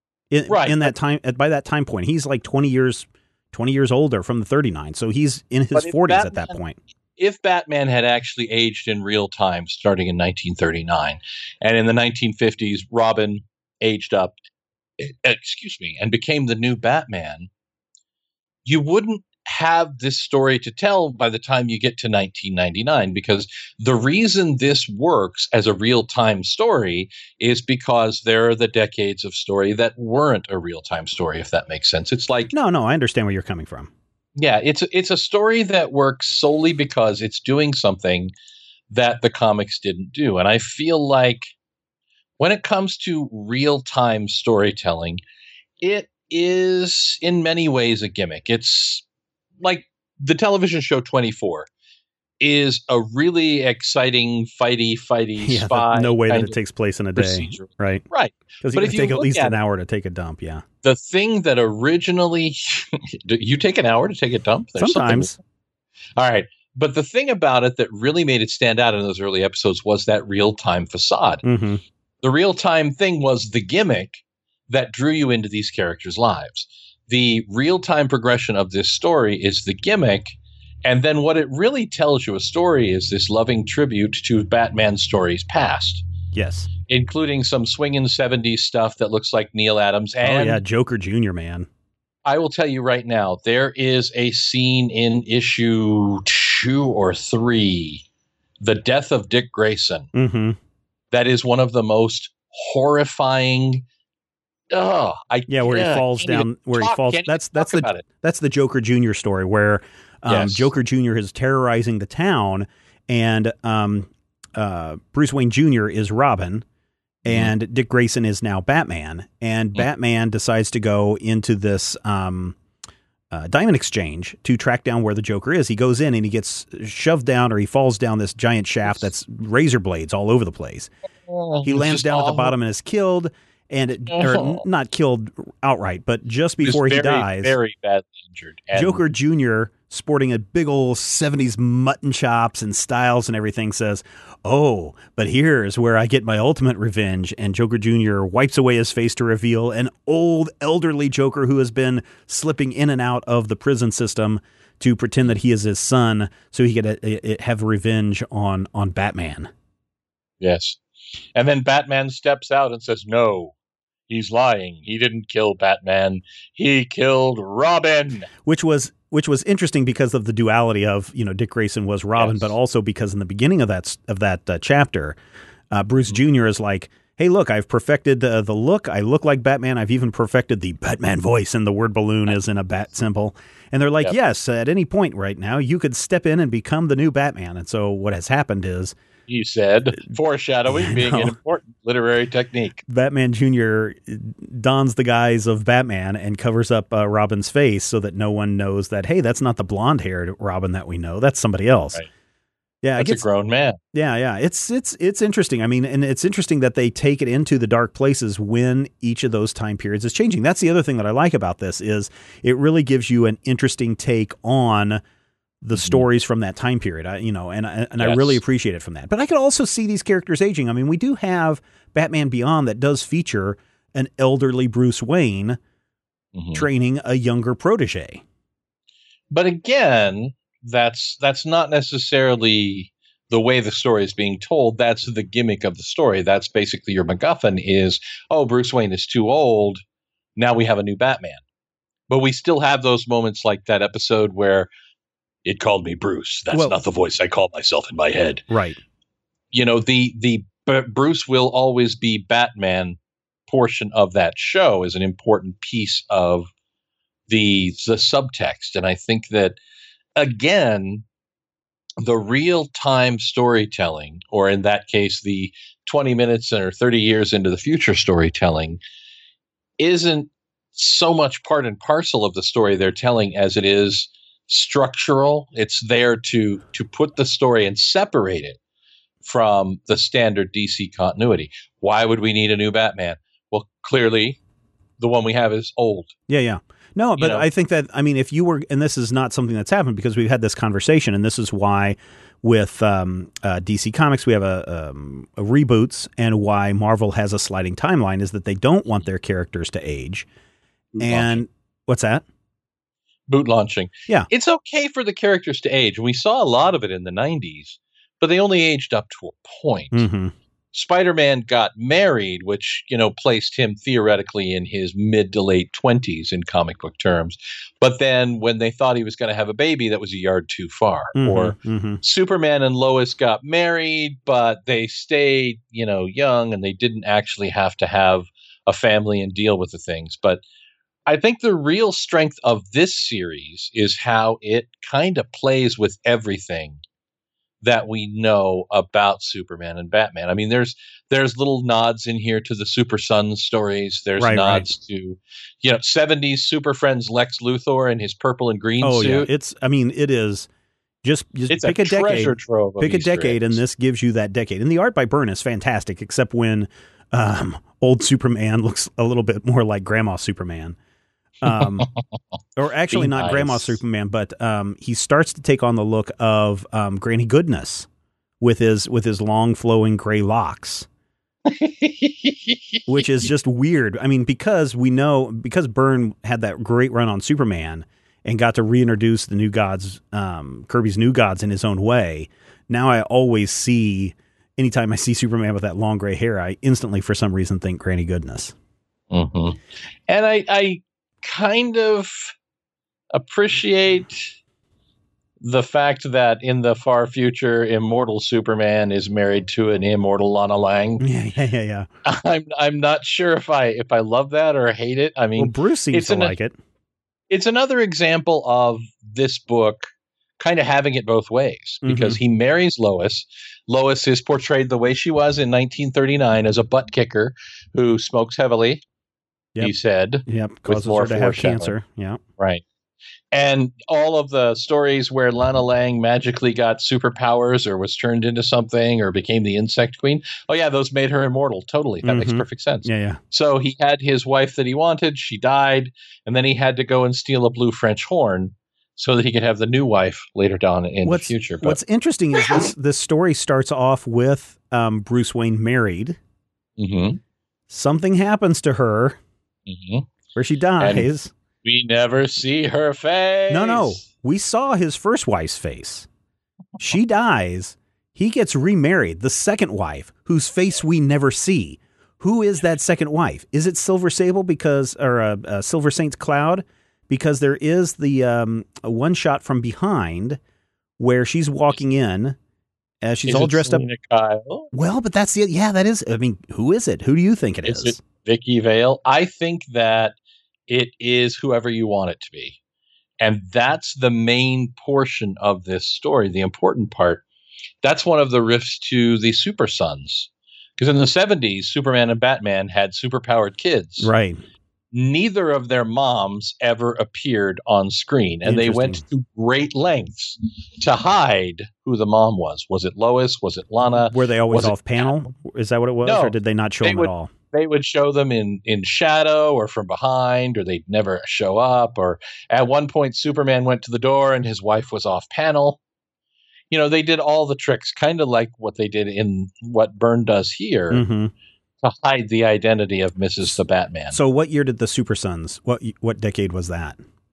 [SPEAKER 6] In that time, by that time point, he's like 20 years older from the 39. So he's in his 40s at that point.
[SPEAKER 5] If Batman had actually aged in real time starting in 1939, and in the 1950s, Robin aged up, and became the new Batman, you wouldn't have this story to tell by the time you get to 1999, because the reason this works as a real-time story is because there are the decades of story that weren't a real-time story, if that makes sense. It's like...
[SPEAKER 6] No, I understand where you're coming from.
[SPEAKER 5] Yeah, it's a story that works solely because it's doing something that the comics didn't do. And I feel like when it comes to real-time storytelling, it is in many ways a gimmick. It's like the television show 24 is a really exciting fighty spy.
[SPEAKER 6] No way that it takes place in a day. Right. Because you can take at least an hour to take a dump. Yeah.
[SPEAKER 5] The thing that originally you take an hour to take a dump?
[SPEAKER 6] Sometimes.
[SPEAKER 5] All right. But the thing about it that really made it stand out in those early episodes was that real-time facade. The real-time thing was the gimmick that drew you into these characters' lives. The real-time progression of this story is the gimmick, and then what it really tells you a story is this loving tribute to Batman's stories past.
[SPEAKER 6] Yes.
[SPEAKER 5] Including some swinging 70s stuff that looks like Neil Adams. And
[SPEAKER 6] Joker Jr., man.
[SPEAKER 5] I will tell you right now, there is a scene in issue 2 or 3, The Death of Dick Grayson, that is one of the most horrifying... where
[SPEAKER 6] he falls down. That's the Joker Jr. story where Joker Jr. is terrorizing the town, and Bruce Wayne Jr. is Robin, and Dick Grayson is now Batman. And Batman decides to go into this diamond exchange to track down where the Joker is. He goes in and he gets shoved down, or he falls down this giant shaft that's razor blades all over the place. He lands down at the bottom and is killed. Or not killed outright, but just before he dies,
[SPEAKER 5] very badly injured. And
[SPEAKER 6] Joker Jr., sporting a big old 70s mutton chops and styles and everything, says, "Oh, but here's where I get my ultimate revenge." And Joker Jr. wipes away his face to reveal an old, elderly Joker who has been slipping in and out of the prison system to pretend that he is his son so he could have revenge on Batman.
[SPEAKER 5] Yes. And then Batman steps out and says, "No. He's lying. He didn't kill Batman. He killed Robin.
[SPEAKER 6] Which was interesting because of the duality of, Dick Grayson was Robin,
[SPEAKER 5] Yes.
[SPEAKER 6] but also because in the beginning of that chapter, Bruce Jr. is like, hey, look, I've perfected the look. I look like Batman. I've even perfected the Batman voice, and the word balloon is in a bat symbol. And they're like,
[SPEAKER 5] Yep.
[SPEAKER 6] yes, at any point right now, you could step in and become the new Batman. And so what has happened is
[SPEAKER 5] He said, foreshadowing being an important literary technique.
[SPEAKER 6] Batman Jr. dons the guise of Batman and covers up Robin's face so that no one knows that, hey, that's not the blonde-haired Robin that we know. That's somebody else.
[SPEAKER 5] Right.
[SPEAKER 6] Yeah,
[SPEAKER 5] That's a grown man.
[SPEAKER 6] Yeah. It's interesting. I mean, and it's interesting that they take it into the dark places when each of those time periods is changing. That's the other thing that I like about this is it really gives you an interesting take on the stories from that time period. I really appreciate it from that. But I could also see these characters aging. I mean, we do have Batman Beyond that does feature an elderly Bruce Wayne training a younger protege.
[SPEAKER 5] But again, that's not necessarily the way the story is being told. That's the gimmick of the story. That's basically your MacGuffin is, oh, Bruce Wayne is too old. Now we have a new Batman. But we still have those moments like that episode where it called me Bruce. That's not the voice I called myself in my head.
[SPEAKER 6] Right.
[SPEAKER 5] The Bruce will always be Batman portion of that show is an important piece of the subtext. And I think that, again, the real-time storytelling, or in that case, the 20 minutes or 30 years into the future storytelling, isn't so much part and parcel of the story they're telling as it is structural. It's there to put the story and separate it from the standard DC continuity. Why would we need a new Batman? Well, clearly, the one we have is old.
[SPEAKER 6] Yeah. No, but I think that, I mean, if you were, and this is not something that's happened because we've had this conversation, and this is why with DC Comics we have a reboots, and why Marvel has a sliding timeline is that they don't want their characters to age. What's that?
[SPEAKER 5] Boot launching.
[SPEAKER 6] Yeah.
[SPEAKER 5] It's okay for the characters to age. We saw a lot of it in the 90s, but they only aged up to a point.
[SPEAKER 6] Mm-hmm.
[SPEAKER 5] Spider-Man got married, which, placed him theoretically in his mid to late 20s in comic book terms. But then when they thought he was going to have a baby, that was a yard too far. Or Superman and Lois got married, but they stayed, young, and they didn't actually have to have a family and deal with the things. But I think the real strength of this series is how it kind of plays with everything that we know about Superman and Batman. I mean, there's little nods in here to the Super Sons stories. There's nods to, 70s Super Friends Lex Luthor in his purple and green suit.
[SPEAKER 6] Yeah. It is just
[SPEAKER 5] it's
[SPEAKER 6] pick a decade.
[SPEAKER 5] Treasure trove of
[SPEAKER 6] pick a
[SPEAKER 5] Easter
[SPEAKER 6] decade,
[SPEAKER 5] eggs.
[SPEAKER 6] and this gives you that decade. And the art by Byrne is fantastic, except when old Superman looks a little bit more like Grandma Superman. Or actually not
[SPEAKER 5] nice.
[SPEAKER 6] Grandma Superman, but he starts to take on the look of Granny Goodness with his long flowing gray locks, which is just weird. I mean, because Byrne had that great run on Superman and got to reintroduce the New Gods, Kirby's New Gods in his own way. Now I always see, anytime I see Superman with that long gray hair, I instantly, for some reason, think Granny Goodness.
[SPEAKER 5] Mm-hmm. And I kind of appreciate the fact that in the far future, immortal Superman is married to an immortal Lana Lang.
[SPEAKER 6] Yeah.
[SPEAKER 5] I'm not sure if I love that or hate it. I mean,
[SPEAKER 6] well, Bruce seems to like it.
[SPEAKER 5] It's another example of this book kind of having it both ways, because he marries Lois. Lois is portrayed the way she was in 1939 as a butt kicker who smokes heavily.
[SPEAKER 6] Yep.
[SPEAKER 5] He said.
[SPEAKER 6] Yep, causes her to have cancer. Yeah.
[SPEAKER 5] Right. And all of the stories where Lana Lang magically got superpowers or was turned into something or became the insect queen. Oh, yeah, those made her immortal. Totally. That makes perfect sense.
[SPEAKER 6] Yeah.
[SPEAKER 5] So he had his wife that he wanted. She died. And then he had to go and steal a blue French horn so that he could have the new wife later down in the future. But
[SPEAKER 6] what's interesting is this story starts off with Bruce Wayne married.
[SPEAKER 5] Mm-hmm.
[SPEAKER 6] Something happens to her.
[SPEAKER 5] Mm-hmm.
[SPEAKER 6] Where she dies.
[SPEAKER 5] And we never see her face.
[SPEAKER 6] No. We saw his first wife's face. She dies. He gets remarried. The second wife, whose face we never see. who is that second wife? Is it Silver Sable or Silver Saint's Cloud? Because there is the one shot from behind where she's walking in as she's all dressed
[SPEAKER 5] Selena
[SPEAKER 6] up.
[SPEAKER 5] Kyle?
[SPEAKER 6] Well, but that's that is. I mean, who is it? Who do you think it is?
[SPEAKER 5] Is it Vicky Vale? I think that it is whoever you want it to be. And that's the main portion of this story, the important part. That's one of the riffs to the Super Sons. Because in the 70s, Superman and Batman had superpowered kids.
[SPEAKER 6] Right.
[SPEAKER 5] Neither of their moms ever appeared on screen, and they went to great lengths to hide who the mom was. Was it Lois? Was it Lana?
[SPEAKER 6] Were they always off panel? Is that what it was?
[SPEAKER 5] No,
[SPEAKER 6] or did they not show them at all?
[SPEAKER 5] They would show them in shadow or from behind, or they'd never show up. Or at one point, Superman went to the door and his wife was off panel. They did all the tricks, kind of like what they did in what Byrne does here.
[SPEAKER 6] Mm-hmm.
[SPEAKER 5] To hide the identity of Mrs. the Batman.
[SPEAKER 6] So what year did the Super Sons, what decade was that?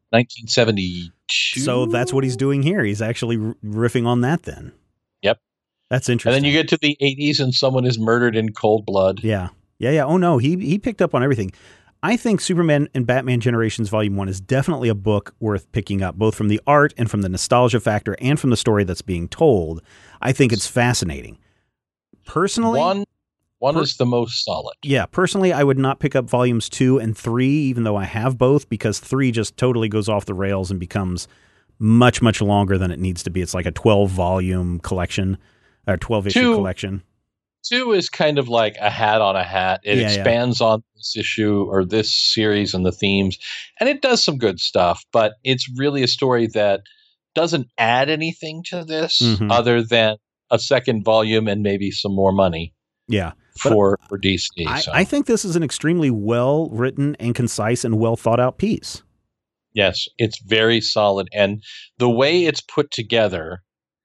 [SPEAKER 5] 1972.
[SPEAKER 6] So that's what he's doing here. He's actually riffing on that then.
[SPEAKER 5] Yep.
[SPEAKER 6] That's interesting.
[SPEAKER 5] And then you get to the 80s and someone is murdered in cold blood.
[SPEAKER 6] Yeah. Oh, no, he picked up on everything. I think Superman and Batman Generations Volume 1 is definitely a book worth picking up, both from the art and from the nostalgia factor and from the story that's being told. I think it's fascinating. Personally...
[SPEAKER 5] One is the most solid.
[SPEAKER 6] Yeah, personally, I would not pick up volumes 2 and 3, even though I have both, because 3 just totally goes off the rails and becomes much, much longer than it needs to be. It's like a 12-volume collection, or 12-issue collection.
[SPEAKER 5] 2 is kind of like a hat on a hat. It expands on this issue or this series and the themes, and it does some good stuff, but it's really a story that doesn't add anything to this other than a second volume and maybe some more money.
[SPEAKER 6] Yeah.
[SPEAKER 5] For DC.
[SPEAKER 6] I think this is an extremely well written and concise and well thought out piece.
[SPEAKER 5] Yes, it's very solid. And the way it's put together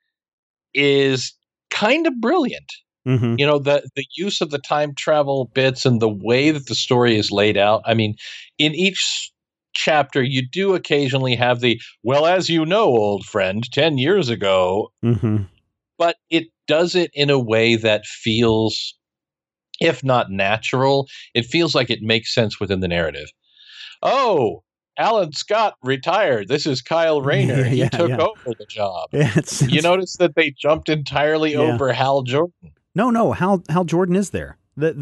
[SPEAKER 5] is kind of brilliant.
[SPEAKER 6] Mm-hmm.
[SPEAKER 5] The use of the time travel bits and the way that the story is laid out. I mean, in each chapter, you do occasionally have well, as you know, old friend, 10 years ago.
[SPEAKER 6] Mm-hmm.
[SPEAKER 5] But it does it in a way that feels, if not natural, it feels like it makes sense within the narrative. Oh, Alan Scott retired. This is Kyle Rayner. He took over the job. You notice that they jumped entirely over Hal Jordan.
[SPEAKER 6] No, Hal Jordan is there.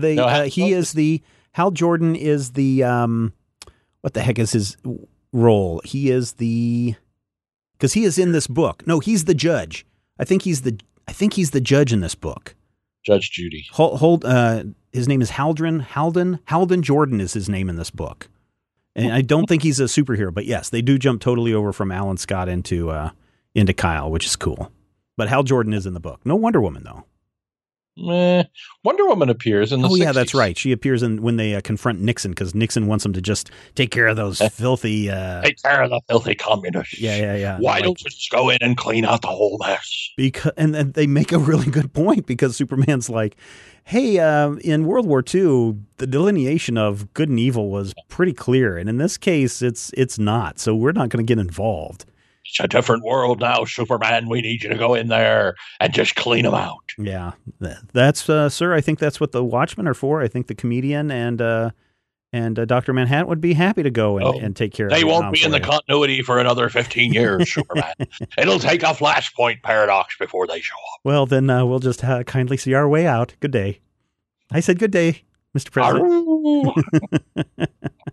[SPEAKER 6] Hal Jordan is the what the heck is his role? He is because he is in this book. No, he's the judge. I think he's the judge in this book.
[SPEAKER 5] Judge Judy.
[SPEAKER 6] His name is Halden Jordan is his name in this book. And I don't think he's a superhero, but yes, they do jump totally over from Alan Scott into Kyle, which is cool. But Hal Jordan is in the book. No Wonder Woman though.
[SPEAKER 5] Wonder Woman appears in the 60s.
[SPEAKER 6] Yeah, that's right. She appears when they confront Nixon, because Nixon wants them to just take care of those filthy...
[SPEAKER 5] take care of the filthy communists.
[SPEAKER 6] Yeah.
[SPEAKER 5] Why don't you just go in and clean out the whole mess?
[SPEAKER 6] And then they make a really good point, because Superman's like, hey, in World War II, the delineation of good and evil was pretty clear. And in this case, it's not. So we're not going to get involved.
[SPEAKER 5] It's a different world now, Superman. We need you to go in there and just clean them out.
[SPEAKER 6] Yeah, that's sir. I think that's what the Watchmen are for. I think the comedian and Dr. Manhattan would be happy to go and take care of it.
[SPEAKER 5] They won't be in the continuity for another 15 years, Superman. It'll take a Flashpoint paradox before they show up.
[SPEAKER 6] Well, then we'll just kindly see our way out. Good day. I said good day, Mr. President.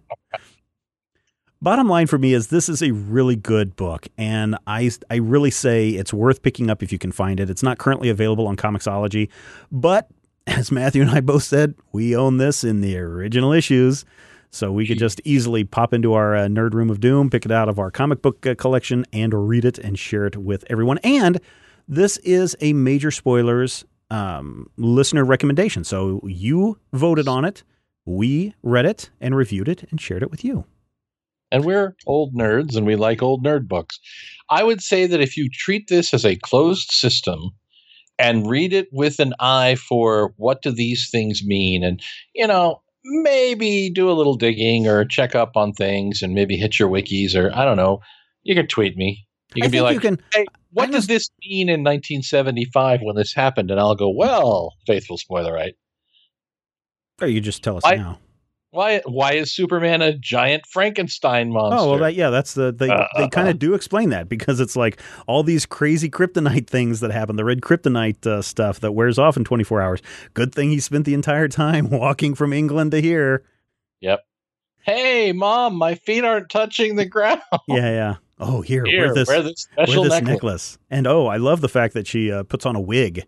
[SPEAKER 6] Bottom line for me is this is a really good book, and I really say it's worth picking up if you can find it. It's not currently available on Comixology, but as Matthew and I both said, we own this in the original issues, so we could just easily pop into our Nerd Room of Doom, pick it out of our comic book collection, and read it and share it with everyone. And this is a Major Spoilers listener recommendation, so you voted on it, we read it and reviewed it and shared it with you.
[SPEAKER 5] And we're old nerds, and we like old nerd books. I would say that if you treat this as a closed system and read it with an eye for what do these things mean, and, maybe do a little digging or check up on things and maybe hit your wikis, or I don't know, you can tweet me. You can be like, hey, what does this mean in 1975 when this happened? And I'll go, well, faithful spoiler, right?
[SPEAKER 6] Or you just tell us
[SPEAKER 5] Why-
[SPEAKER 6] now.
[SPEAKER 5] Why is Superman a giant Frankenstein monster?
[SPEAKER 6] Oh, well, that's they kind of do explain that, because it's like all these crazy kryptonite things that happen, the red kryptonite stuff that wears off in 24 hours. Good thing he spent the entire time walking from England to here.
[SPEAKER 5] Yep. Hey, Mom, my feet aren't touching the ground.
[SPEAKER 6] Yeah. Oh, here,
[SPEAKER 5] Here, wear this special
[SPEAKER 6] necklace. And I love the fact that she puts on a wig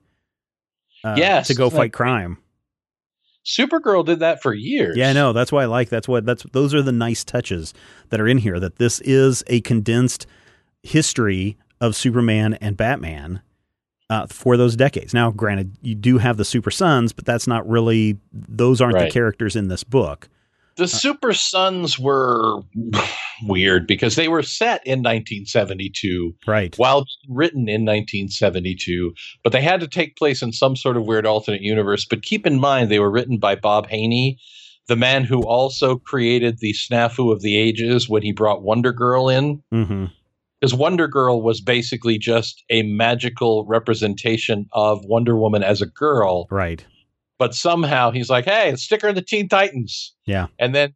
[SPEAKER 6] to go fight crime.
[SPEAKER 5] Supergirl did that for years.
[SPEAKER 6] Yeah, I know. That's why I like. Those are the nice touches that are in here. That this is a condensed history of Superman and Batman for those decades. Now, granted, you do have the Super Sons, but that's not really. Those aren't the characters in this book.
[SPEAKER 5] The Super Sons were weird because they were set in 1972,
[SPEAKER 6] right?
[SPEAKER 5] While written in 1972, but they had to take place in some sort of weird alternate universe. But keep in mind, they were written by Bob Haney, the man who also created the snafu of the ages when he brought Wonder Girl in.
[SPEAKER 6] Mm-hmm.
[SPEAKER 5] Because Wonder Girl was basically just a magical representation of Wonder Woman as a girl,
[SPEAKER 6] right?
[SPEAKER 5] But somehow he's like, hey, stick her in the Teen Titans.
[SPEAKER 6] Yeah.
[SPEAKER 5] And then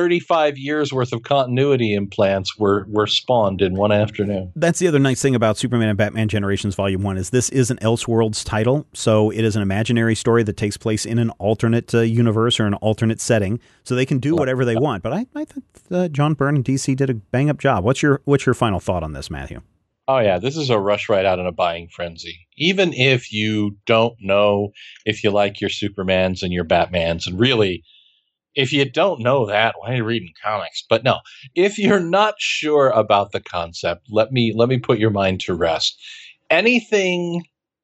[SPEAKER 5] 35 years worth of continuity implants were spawned in one afternoon.
[SPEAKER 6] That's the other nice thing about Superman and Batman Generations Volume 1 is this is an Elseworlds title. So it is an imaginary story that takes place in an alternate universe or an alternate setting. So they can do whatever they want. But I think John Byrne and DC did a bang up job. What's your final thought on this, Matthew?
[SPEAKER 5] Oh, yeah, this is a rush right out in a buying frenzy. Even if you don't know if you like your Supermans and your Batmans, and really, if you don't know that, why are you reading comics? But no, if you're not sure about the concept, let me put your mind to rest. Anything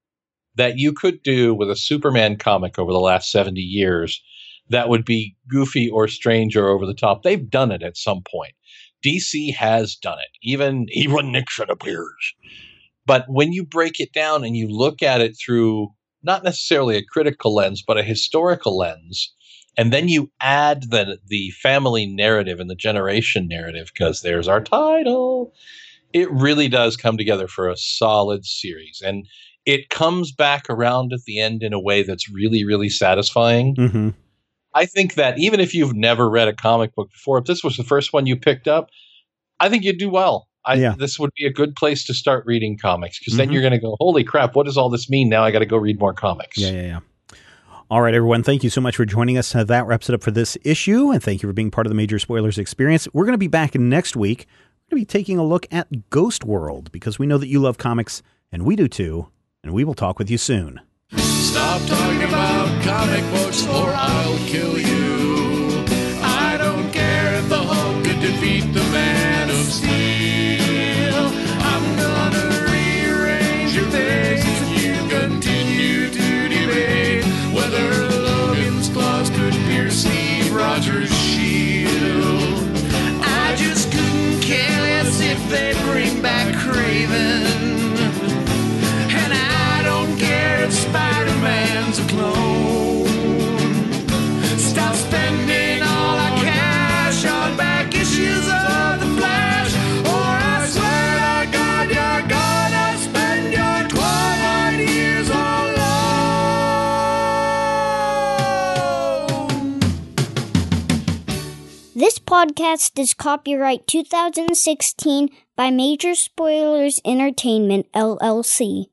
[SPEAKER 5] that you could do with a Superman comic over the last 70 years that would be goofy or strange or over the top, they've done it at some point. DC has done it. Even Nixon appears. But when you break it down and you look at it through not necessarily a critical lens, but a historical lens, and then you add the family narrative and the generation narrative, because there's our title, it really does come together for a solid series. And it comes back around at the end in a way that's really, really satisfying.
[SPEAKER 6] Mm-hmm.
[SPEAKER 5] I think that even if you've never read a comic book before, if this was the first one you picked up, I think you'd do well. This would be a good place to start reading comics, because then you're going to go, holy crap, what does all this mean? Now I got to go read more comics.
[SPEAKER 6] Yeah. All right, everyone. Thank you so much for joining us. That wraps it up for this issue, and thank you for being part of the Major Spoilers experience. We're going to be back next week. We're going to be taking a look at Ghost World, because we know that you love comics, and we do too, and we will talk with you soon.
[SPEAKER 7] Stop talking about comic books or I'll kill you. I don't care if the Hulk could defeat the Man of Steel. I'm gonna rearrange your face if you continue to debate whether Logan's claws could pierce Steve Rogers' shield. I just couldn't care less if they bring back Kraven. And I don't care if Spider-Man's a clone. Stop spending all our cash on back issues of The Flash, or I swear to God you're gonna spend your 12 years alone.
[SPEAKER 8] This podcast is copyright 2016 by Major Spoilers Entertainment, LLC.